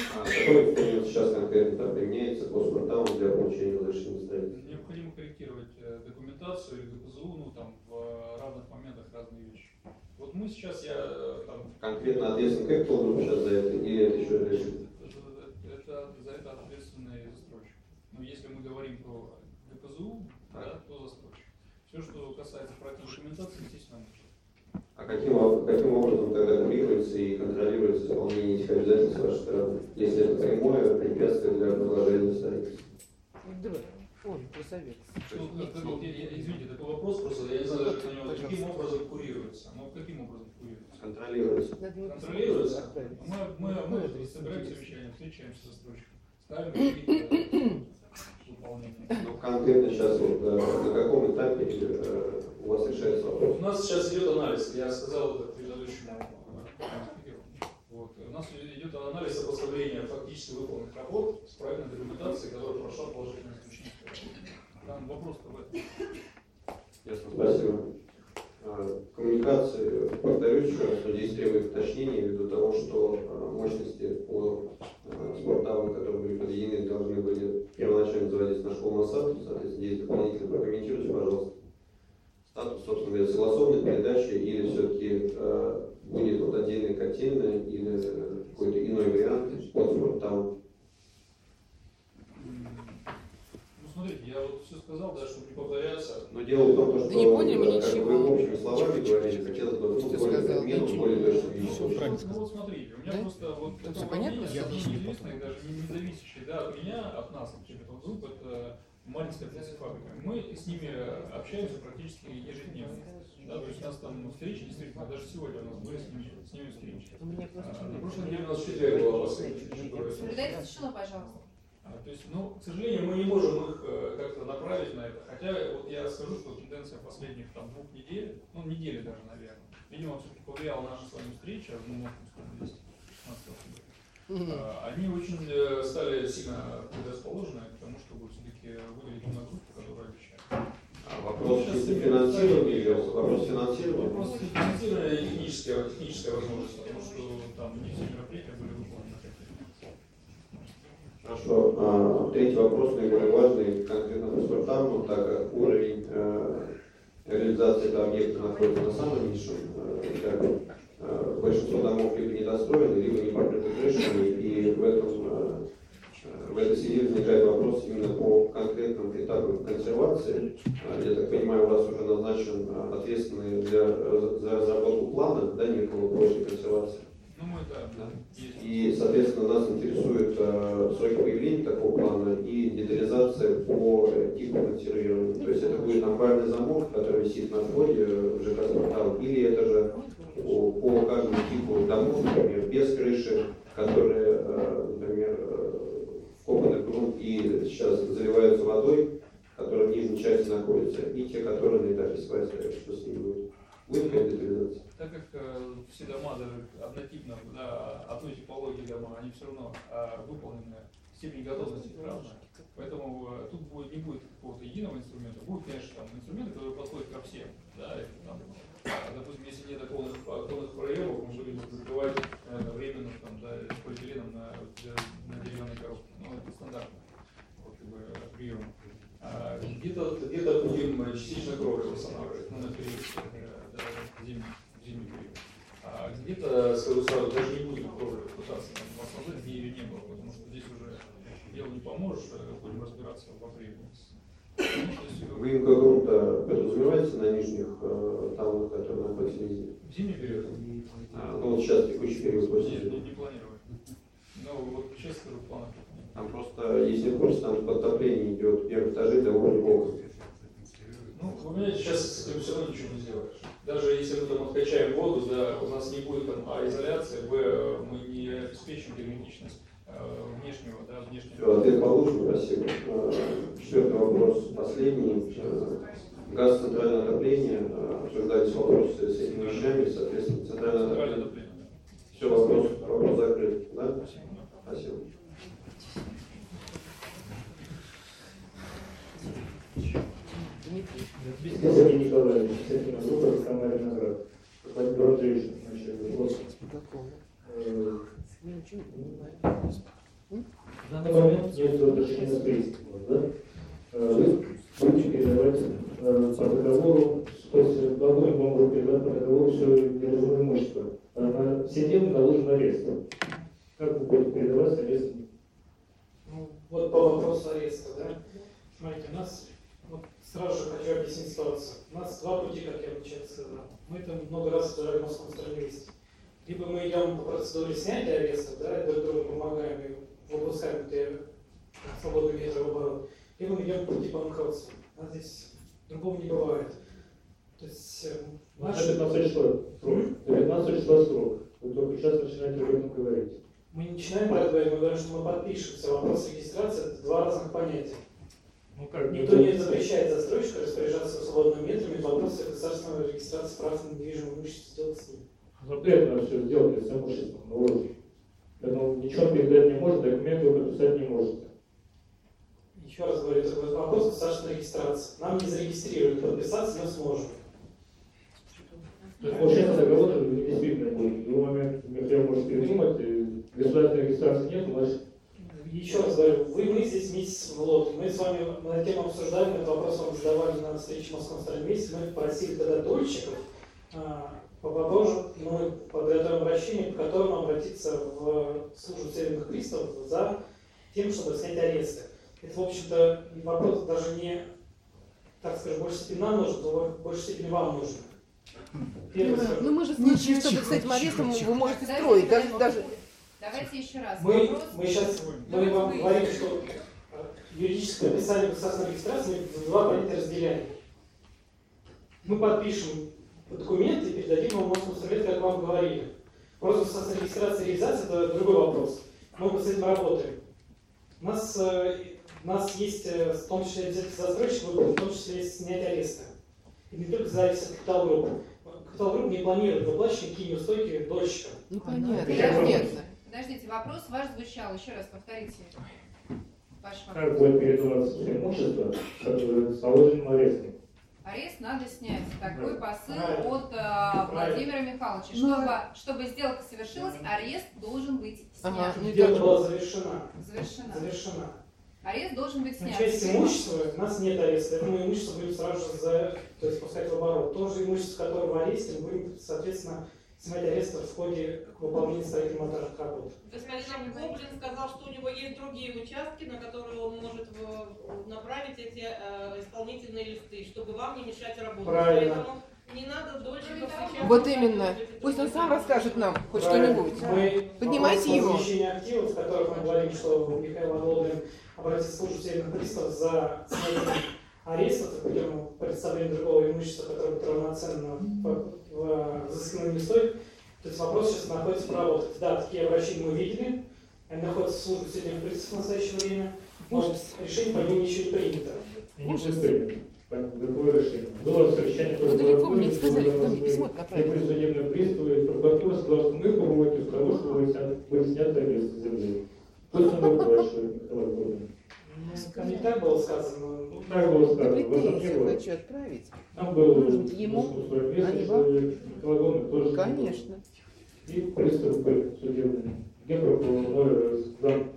когда применяется Госпортал для получения разрешения строительства. Необходимо корректировать документацию или ДПЗУ, ну там в равных моментах разные вещи. Вот мы сейчас, там... Конкретно ответственен как должен сейчас за это, или это еще решит? За это ответственный застройщик. Но если мы говорим про ДПЗУ, да, то застройщик. Все, что касается проектной документации, естественно, мы. А каким образом тогда курируется и контролируется исполнение этих обязательств с вашей стороны, если это прямое препятствие для продолжения строительства? Извините, такой вопрос просто, я не знаю даже, каким образом курируется. Ну, каким образом курируется? Контролируется. Контролируется. Мы собираем совещания, встречаемся с застройщиком, ставим какие-то выполнения. Ну, конкретно сейчас вот, на каком этапе у вас решается вопрос? У нас сейчас идет анализ, я сказал это предыдущему спикеру. Вот. У нас идет анализ сопоставления фактически выполненных работ с проектной документацией, которая прошла положительное заключение. Там вопрос-то в этом. Ясно, спасибо. Коммуникации, повторюсь еще раз, но здесь требует уточнения ввиду того, что мощности по спорталам, которые были подъединены, должны были первоначально заводиться на школу Моссаду. Соответственно, здесь дополнительно прокомментируйте, пожалуйста. Статус, собственно говоря, согласованной передачи или все-таки будет вот отдельная котельная или какой-то иной вариант под спорталом? Смотрите, я вот все сказал, да, чтобы не повторяться. Но дело в том, что да не поняли мы как ничего. вы общими словами говорили, хотелось бы более предметно, более точно видеть. Ну вот смотрите, у меня да? просто вот Там это все понятно? мнение, известное, даже не зависящее, да, от меня, от нас, от ЗУП, это Маринская птицефабрика. Мы с ними общаемся практически ежедневно. Да, то есть у нас там встречи, действительно, даже сегодня у нас были с ними встречи. На прошлой неделе у нас в четверг была последняя. Соблюдайте тишину, пожалуйста. То есть, ну, к сожалению, мы не можем их как-то направить на это. Хотя вот я скажу, что тенденция последних там 2 недель, ну недели даже, наверное, видимо, все-таки повлияла наша с вами встреча в Московском 216 они очень стали сильно предрасположены к тому, чтобы все-таки выделить ту нагрузку, которую обещают. Вопрос финансирования идет. Вопрос финансирования. Вопрос финансирования и техническая возможность, потому что там не все мероприятия были выполнены. Хорошо. Третий вопрос, наиболее важный, конкретно по спортам, так как уровень реализации этого объекта находится на самом низшем этапе. Большинство домов либо недостроены, либо не покрыты крышами, и в этой связи возникает вопрос именно по конкретным этапам консервации. Я так понимаю, у вас уже назначен ответственный за разработку плана, да, некого прочной консервации. Ну, мы, да. И, соответственно, нас интересует сроки появления такого плана и детализация по типу консервирования. То есть это будет амбарный замок, который висит на входе в ЖК-спортал, или это же по каждому типу домов, например, без крыши, которые, например, вкопаны в грунт и сейчас заливаются водой, которая в нижней части находится, и те, которые на этапе свайства, что с ними будет. Будет какая-то детализация? Так как все дома, даже однотипно, да, одной типологии дома, они все равно выполнены, степень готовности разная. Поэтому тут не будет какого-то единого инструмента. Будут, конечно, там инструменты, которые подходят ко всем. Да, это, там, допустим, если нет оконных проемов, мы будем закрывать временно там, да, полиэтиленом на деревянной коробке. Ну, это стандартно. Вот, как бы, прием. Где-то будем частично кровлю восстанавливать, ну, на период, зимний период. А где-то, скажу сразу, даже не будем кровлю пытаться восстановить, где ее не было, потому что здесь уже делу не поможешь, будем разбираться в апреле. Выемка грунта подразумевается на нижних талах, которые находятся везде? В зимний период? Ну вот сейчас текущий период после Нет, не планировать. Но вот сейчас скажу, планов. Там просто, если в курсе, там подтопление идет в первых этажей до уровня окон. Ну, у меня сейчас с этим все равно ничего не сделаешь. Даже если мы там откачаем воду, да, у нас не будет там изоляции, мы не обеспечим герметичность внешнего, да, внешнего. Все, ответ получен, спасибо. Четвертый вопрос, последний. Газ, центральное отопление, обсуждались вопросы с этими вещами, соответственно, центральное отопление. Все, вопрос закрыт, да? Спасибо. Сергей Николаевич, Сергей Зубов, Камера Наград. Владимир Андреевич, значит, вот, В данный момент нет возвращения с прииском, да? Вы будете передавать по договору, то есть Бабурин вам будет передавать по договору все недвижимое имущество. А на все деньги наложен арест. Как вы будете передавать арест? Ну, вот по вопросу ареста, да? Смотрите, у нас, вот сразу же хочу объяснить ситуацию. У нас два пути, как я вначале сказал. Мы это много раз обсуждали в Московском справедливости. Либо мы идем по процедуре снятия ареста, да, друг другу помогаем и выпускаем эти свободные метры в оборот, либо мы идем по пути банкротства. А здесь другого не бывает. То есть, До 15 числа срок. До 15 числа срок. Вы только сейчас начинаете об этом говорить. Мы не начинаем про это говорить, мы говорим, что мы подпишемся. Вопрос регистрации – это два разных понятия. Ну, как Никто не запрещает застройщику распоряжаться свободными метрами, вопрос государственной регистрации прав на недвижимое имущество сделать с ним. Запрет на все сделать с имуществом на уровне. Поэтому ничего передать не может, документы вы подписать не можете. Еще раз говорю, это вопрос государственной регистрации. Нам не зарегистрируют, подписаться мы сможем. То есть, получается, договор действительно будет. В любой момент Михаил может передумать, и государственной регистрации нет, значит... Еще раз говорю, мы здесь месяц в лодке. Мы с вами на эту тему обсуждали, этот вопрос вам задавали на встрече в Московском стороне месяце. Мы просили тогда дольщиков попозже мы подготовим обращение, по которому обратиться в службу цивильных приставов за тем, чтобы снять аресты. Это, в общем-то, вопрос даже не, так скажем, в большей степени нам нужен, но в большей степени вам нужен. Ну мы же слышали, что с этим арестом вы можете строить. Даже... Давайте еще раз. Мы вам говорим, что юридическое описание государственной регистрации мы два понятия разделяем. Мы подпишем документы и передадим вам Московскому совету, как вам говорили. Просто государственная регистрация и реализация – это другой вопрос. Мы с этим работаем. У нас есть, в том числе обязательства застройщика, в том числе есть снятие ареста. И не только зависит от капитал группы. Капитал группы не планирует выплачивать какие неустойки дольщикам. Ну понятно. Подождите, вопрос ваш звучал. Еще раз повторите. Как будет передаваться имущество, которое с наложенным арестом? Арест надо снять. Такой посыл от Владимира Михайловича. Чтобы сделка совершилась, арест должен быть снят. Сделка была завершена. Завершена. Арест должен быть снят. Часть имущества, у нас нет ареста, поэтому имущество будем сразу же пускать в оборот. То же имущество, которое в аресте, мы будем, соответственно, снимать арест в ходе выполнения строительно-монтажных работ. Господин Гоблин сказал, что у него есть другие участки, на которые он может направить эти исполнительные листы, чтобы вам не мешать работать. Правильно. Поэтому не надо дольщиков сейчас... Вот именно. Пусть он сам расскажет нам хоть что-нибудь. Поднимайте его. Возвращение активов, в которых мы говорим, что Михаил Володин обратится в службу цивильных приставов за снятие арестов, путем представления другого имущества, которое будет равноценно в взысканной листой. То есть вопрос сейчас находится в проработке. Да, такие обращения мы видели, они находятся в службе цивильных приставов в настоящее время, но решение по ним еще не принято. Какое решение? Было совещание прокуратуры, судебные приставы, прокуратура сказала, что мы помогаем из того, что вы сняты арест с земли. Пусть он выплачивает, Михаил Горбин. Там не так было сказано. Так было сказано. Претензию хочу отправить. Там был ему, Михаил Горбин тоже. Конечно. И приставы были судебные. Генпрокурор, зам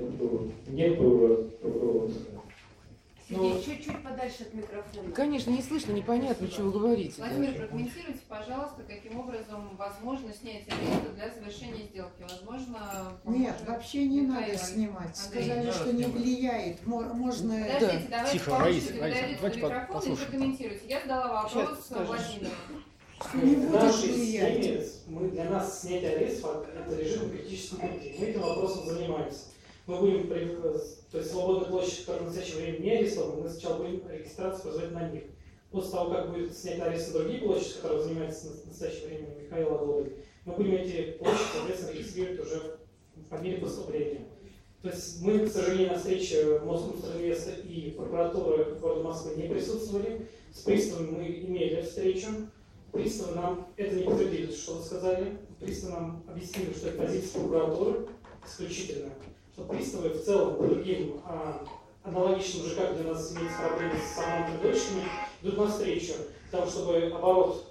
генпрокурор. Сергей, чуть-чуть подальше от микрофона. Конечно, не слышно, непонятно, что вы говорите. Владимир, прокомментируйте, пожалуйста, каким образом возможно снять арест для завершения сделки. Возможно... Нет, вообще не надо снимать. Сказали, что не влияет. Можно... Подождите, давайте получите, подойдите к микрофону и прокомментируйте. Я задала вопрос Владимиру. В нашей системе для нас снятие арестов это режим критического пути. Мы этим вопросом занимаемся. Мы будем, то есть свободная площадь, которая в настоящее время не арестована, мы сначала будем регистрацию производить на них. После того, как будет снять арест на другие площади, которые занимаются в настоящее время Михаил Володин, мы будем эти площади, соответственно, регистрировать уже по мере поступления. То есть мы, к сожалению, на встрече Мосинвеста и прокуратуры города Москвы не присутствовали. С приставами мы имели встречу. Приставы нам это не подтвердили, что вы сказали. Приставы нам объяснили, что это позиция прокуратуры исключительно. Что приставы в целом по другим аналогичным ЖК, где у нас имеются проблемы с самыми дольщиками, идут навстречу для того, чтобы оборот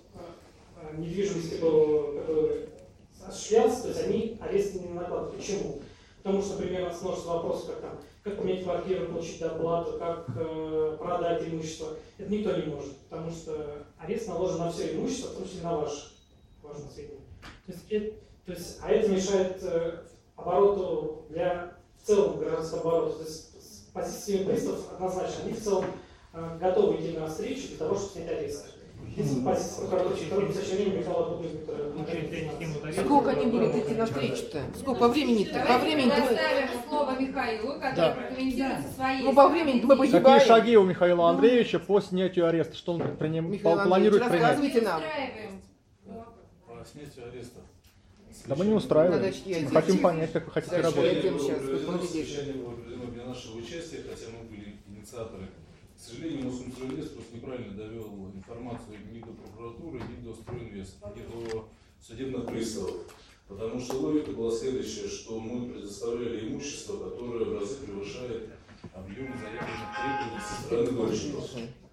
недвижимости был осуществлялся, то есть они арест не накладывают. Почему? Потому что, например, множество вопросов, как поменять квартиру, получить доплату, как продать имущество. Это никто не может, потому что арест наложен на все имущество, в том числе на ваше сведения. То есть, а это мешает обороту в целом гражданскому обороту. То есть позиции приставов однозначно, они в целом готовы идти на встречу для того, чтобы снять арест. Сколько они будут идти навстречу-то? Сколько по времени-то? По времени предоставим слово Михаилу, который прокомментирует со своей по времени мы погибаем. Какие шаги у Михаила Андреевича по снятию ареста? Что он планирует принять? Рассказывайте нам. По снятию ареста. Да мы не устраиваем. Мы хотим понять, как вы хотите работать. Для нашего участия, хотя мы были инициаторы, к сожалению, Мосинвест просто неправильно довел информацию ни до прокуратуры, ни до Стройинвеста, ни до судебных приставов. Потому что логика была следующая, что мы предоставляли имущество, которое в разы превышает объем заявленных требований со стороны дольщиков.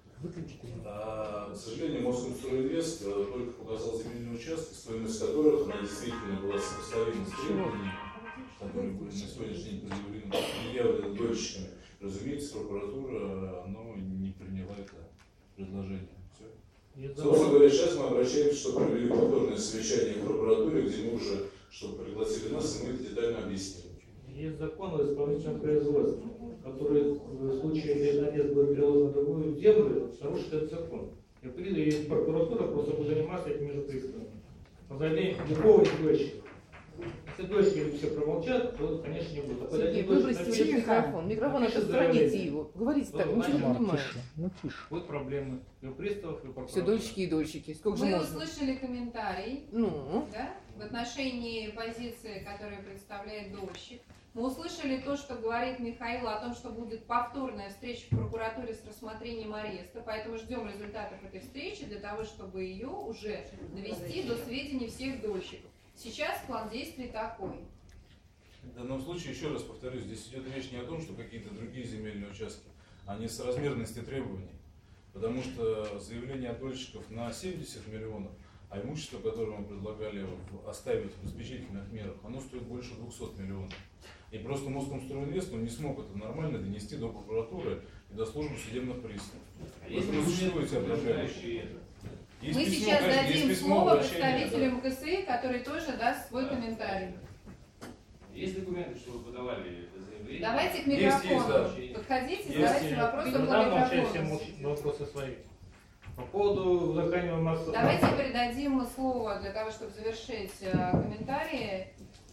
К сожалению, Мосинвест только показал земельные участки, стоимость которых она действительно была сопоставима с требованиями, которые были на сегодняшний день предъявлены дольщиками. Разумеется, прокуратура не приняла это предложение. Собственно говоря, сейчас мы обращаемся, что провели повторное совещание в прокуратуре, где мы уже, чтобы пригласили нас, и мы это детально объяснили. Есть закон о исполнительном производстве, который в случае, если арест будет переложен на другую землю, нарушит этот закон. И прокуратура просто будет заниматься этими же приставами. По заявлению любого из дольщиков. Если дольщики все промолчат, то, конечно, не будет. Сергей, выбросьте микрофон. Микрофон, отстраните его. Говорите так, ничего не понимаю. Вот проблемы и у приставов, и у прокуратуры. Все дольщики и дольщики. Сколько же Мы можно? услышали комментарий да, в отношении позиции, которую представляет дольщик. Мы услышали то, что говорит Михаил о том, что будет повторная встреча в прокуратуре с рассмотрением ареста, поэтому ждем результатов этой встречи для того, чтобы ее уже довести до сведения всех дольщиков. Сейчас план действий такой. В данном случае, еще раз повторюсь, здесь идет речь не о том, что какие-то другие земельные участки, а не соразмерности требований. Потому что заявление от дольщиков на 70 миллионов, а имущество, которое мы предлагали оставить в обеспечительных мерах, оно стоит больше 200 миллионов. И просто Москомстройинвест не смог это нормально донести до прокуратуры и до службы судебных приставов. Поэтому существует вся проблема. Мы сейчас дадим слово представителю МКСИ, который тоже даст свой комментарий. Есть документы, что вы подавали это заявление? Давайте к микрофону. Подходите, задавайте вопросы по микрофону. Вопросы свои. По поводу взыскания массы. Давайте передадим слово для того, чтобы завершить комментарии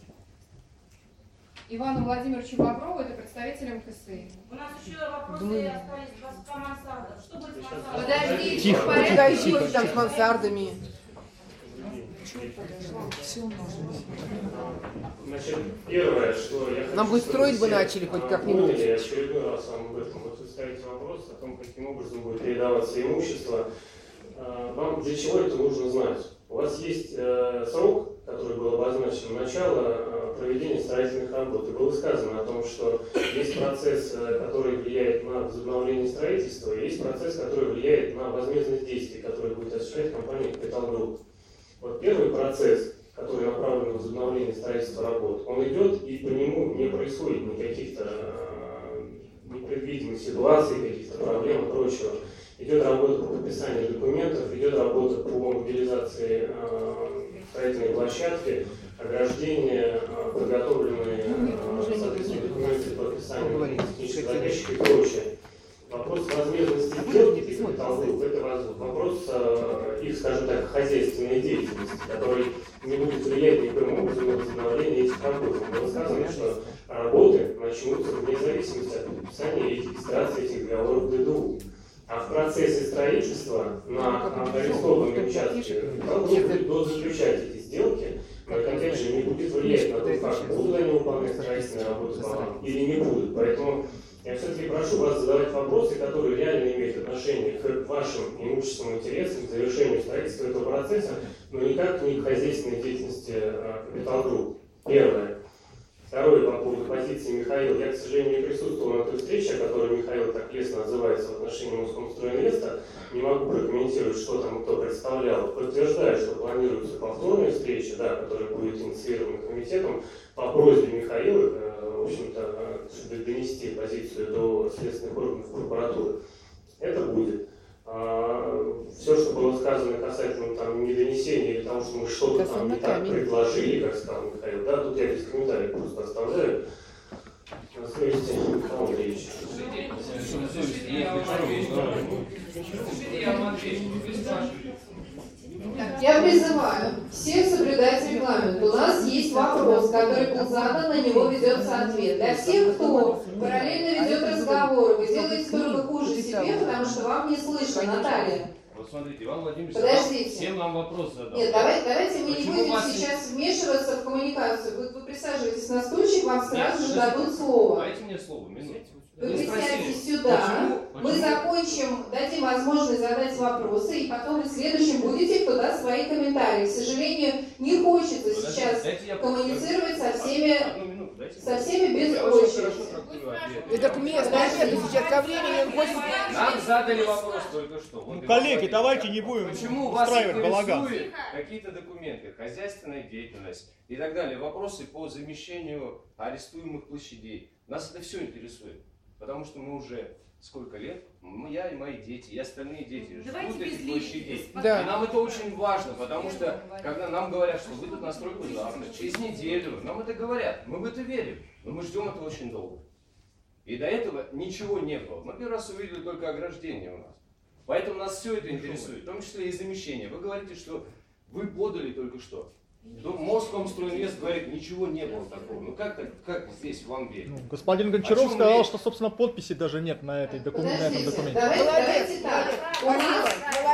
Ивану Владимировичу Боброву, это представитель МКСИ. У нас еще вопросы остались по мансардам. Что будет с мансардами? Подождите, тихо, подождите там с мансардами. Значит, первое, что я хочу... Нам бы строить бы начали хоть как-нибудь. Я очередной раз вам об этом вот ставить вопрос, о том, каким образом будет передаваться имущество. Вам для чего это нужно знать? У вас есть срок, который был обозначен, начало проведения строительных работ. И было сказано о том, что есть процесс, который влияет на возобновление строительства, и есть процесс, который влияет на возмездность действий, который будет осуществлять компания Capital Group. Вот первый процесс, который направлен на возобновление строительства работ, он идет, и по нему не происходит никаких-то непредвиденных ситуаций, каких-то проблем и прочего. Идет работа по подписанию документов, идет работа по мобилизации строительной площадки, ограждение, подготовленные соответственно документы по подписанию технического заказчика и прочее. Вопрос возмездности сделки это вопрос их, скажем так, хозяйственной деятельности, который не будет влиять никаким образом на возобновление этих работ. Было сказано, что работы начнутся вне зависимости от подписания и регистрации этих договоров ДДУ. А в процессе строительства на арестованном участке будет заключать эти сделки, но это, опять же, не будет влиять на тот факт, будут они выполнять строительные работы или не будут. Поэтому я все-таки прошу вас задавать вопросы, которые реально имеют отношение к вашим имущественным интересам, к завершению строительства этого процесса, но никак не к хозяйственной деятельности Capital Group. Первое. Второе, по поводу позиции Михаила. Я, к сожалению, не присутствовал на той встрече, о которой Михаил так лестно отзывается в отношении Москомстройинвеста. Не могу прокомментировать, что там кто представлял, подтверждает, что планируется повторная встреча, да, которая будет инициирована комитетом по просьбе Михаила, в общем-то, чтобы донести позицию до следственных органов прокуратуры. Это будет. Все, что было сказано касательно там, недонесения или того, что мы что-то там не так предложили, как сказал Михаил, да, тут я без комментариев просто оставляю. На совести Михаил Андреевич. Я призываю всех соблюдать регламент. У нас есть вопрос, который был задан, на него ведется ответ. Для всех, кто параллельно ведет разговор, вы делаете только хуже себе, потому что вам не слышно, Наталья. Вот смотрите, Иван Владимирович Подождите. всем нам вопрос задал. Нет, давайте мы не Почему будем вас сейчас вмешиваться в коммуникацию. Вы присаживаетесь на стульчик, вам сразу же дадут слово. Дайте мне слово, минуту. Вы присядете сюда, мы закончим, дадим возможность задать вопросы, и потом вы следующим будете туда свои комментарии. К сожалению, не хочется сейчас коммуницировать со всеми без очереди. Это к месту, сейчас ко времени хочется... Нам задали вопрос только что. Вот коллеги, давайте не будем почему вас устраивать балаган. интересуют какие-то документы, хозяйственная деятельность и так далее, вопросы по замещению арестуемых площадей. Нас это все интересует. Потому что мы уже сколько лет, я и мои дети, и остальные дети ждут этих площадей. Да. И нам это очень важно, потому что когда нам говорят, что вы тут на стройку завтра, через неделю, нам это говорят, мы в это верим, но мы ждем это очень долго. И до этого ничего не было. Мы первый раз увидели только ограждение у нас. Поэтому нас все это интересует, в том числе и замещение. Вы говорите, что вы подали только что. Москомстройинвест говорит, ничего не было такого. Ну как здесь в Англии? Господин Гончаров сказал, что, собственно, подписи даже нет на этом документе. Давайте так. У нас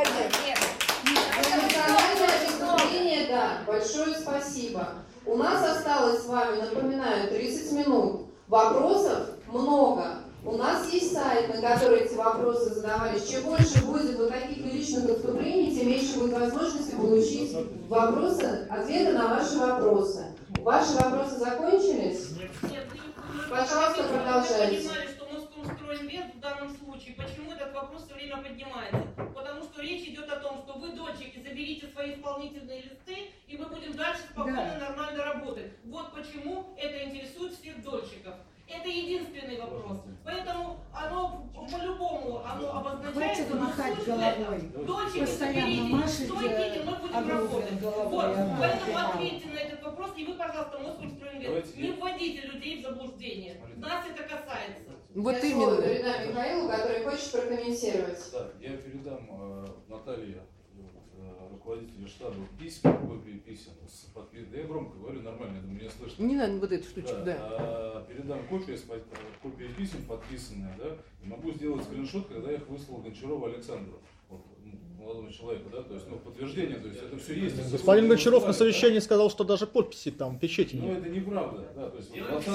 эмоциональное выступление, да, большое спасибо. У нас осталось с вами, напоминаю, 30 минут. Вопросов много. У нас есть сайт, на который эти вопросы задавались. Чем больше будет вот таких личных выступлений, тем меньше будет возможности получить вопросы, ответы на ваши вопросы. Ваши вопросы закончились? Нет, пожалуйста, продолжайте. Вы понимали, что Москомстройинвест в данном случае, почему этот вопрос все время поднимается? Потому что речь идет о том, что вы, дольщики, заберите свои исполнительные листы, и мы будем дальше спокойно, нормально работать. Вот почему это интересует всех дольщиков. Это единственный вопрос. Поэтому оно по-любому обозначает, что суть это. Дольщики, заберите, стойте, и мы будем работать. Вот. Поэтому ответьте на этот вопрос, и вы, пожалуйста, Москомстройинвест, не вводите людей в заблуждение. Нас это касается. Вот именно. Передам Михаилу, который хочет прокомментировать. Да, я передам Наталье, руководителю штаба, письма, копии писем с подписью. Я громко говорю, нормально, я думаю, меня слышно. Не надо вот эту штучку, да. Передам копии писем подписанные, да, и могу сделать скриншот, когда я их выслал Гончарову Александру, вот, молодому человеку, да, то есть, подтверждение, то есть это все есть. Господин Гончаров на совещании сказал, что даже подписи там, печати нет. Ну это неправда, да, то есть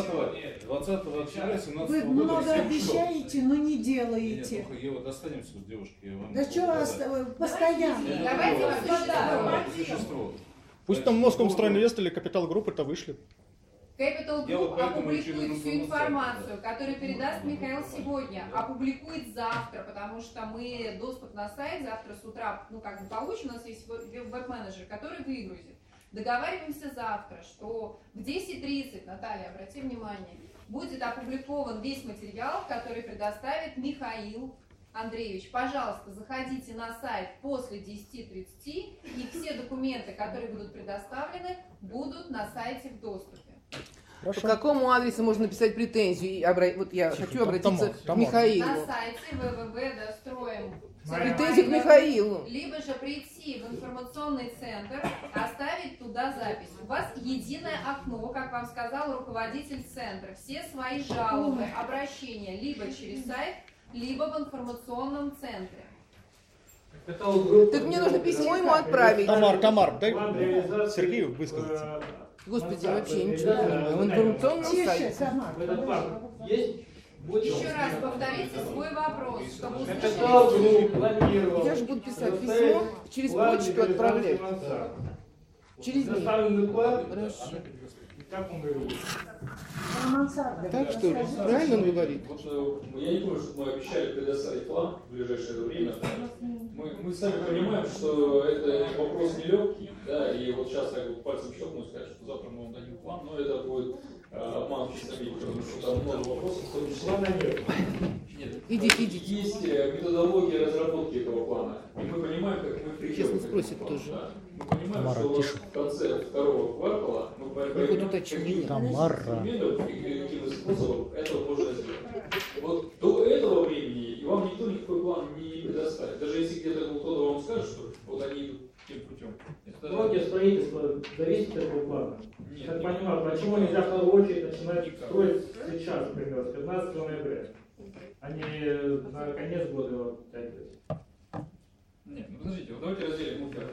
20 октября 17 года. Вы много обещаете, но не делаете. Нет, Ева, достанемся, девушки, я вам... Да что вас постоянно? Давайте Пусть там Москомстройинвест или Капитал Групп это вышлют. Capital Group опубликует всю информацию, которую передаст Михаил сегодня, опубликует завтра, потому что мы доступ на сайт завтра с утра, получим, у нас есть веб-менеджер, который выгрузит. Договариваемся завтра, что в 10:30, Наталья, обрати внимание, будет опубликован весь материал, который предоставит Михаил Андреевич. Пожалуйста, заходите на сайт после 10:30, и все документы, которые будут предоставлены, будут на сайте в доступе. Хорошо. По какому адресу можно написать претензию? Вот я хочу обратиться к Михаилу. На сайте www.достроим. Претензии к Михаилу. Либо же прийти в информационный центр, оставить туда запись. У вас единое окно, как вам сказал руководитель центра. Все свои жалобы, обращения либо через сайт, либо в информационном центре. Так мне нужно письмо ему отправить. Тамар, дай Сергею высказаться. Господи, вообще ничего не понимаю. В информационном сайте. Еще раз повторите свой вопрос, чтобы услышать. Я же буду писать письмо, через почту отправлять. Через день. Хорошо. как он говорит. Так что ли? Правильно он говорит? Вот, я не помню, что мы обещали предоставить план в ближайшее время. Мы сами понимаем, что это вопрос нелегкий, да, и вот сейчас я пальцем щелкну и сказать, что завтра мы вам дадим план, но это будет обман в чистом виде, потому что там много вопросов, в том числе. Нет. Идите. Есть методология разработки этого плана, и мы понимаем, как мы придем. Честно спросит тоже. Да. Мы понимаем, что вот в конце второго квартала мы поймем, каким инструментом и каким способом этого можно сделать. Вот до этого времени и вам никто никакой план не предоставит. Даже если где-то кто-то вам скажет, что вот они идут тем путем. Сроки строительства зависит от этого плана. Я понимаю, почему нельзя в первую очередь начинать строить сейчас, например, с 15 ноября, а не на конец года его тягивать. Нет, ну подождите, вот давайте разделим.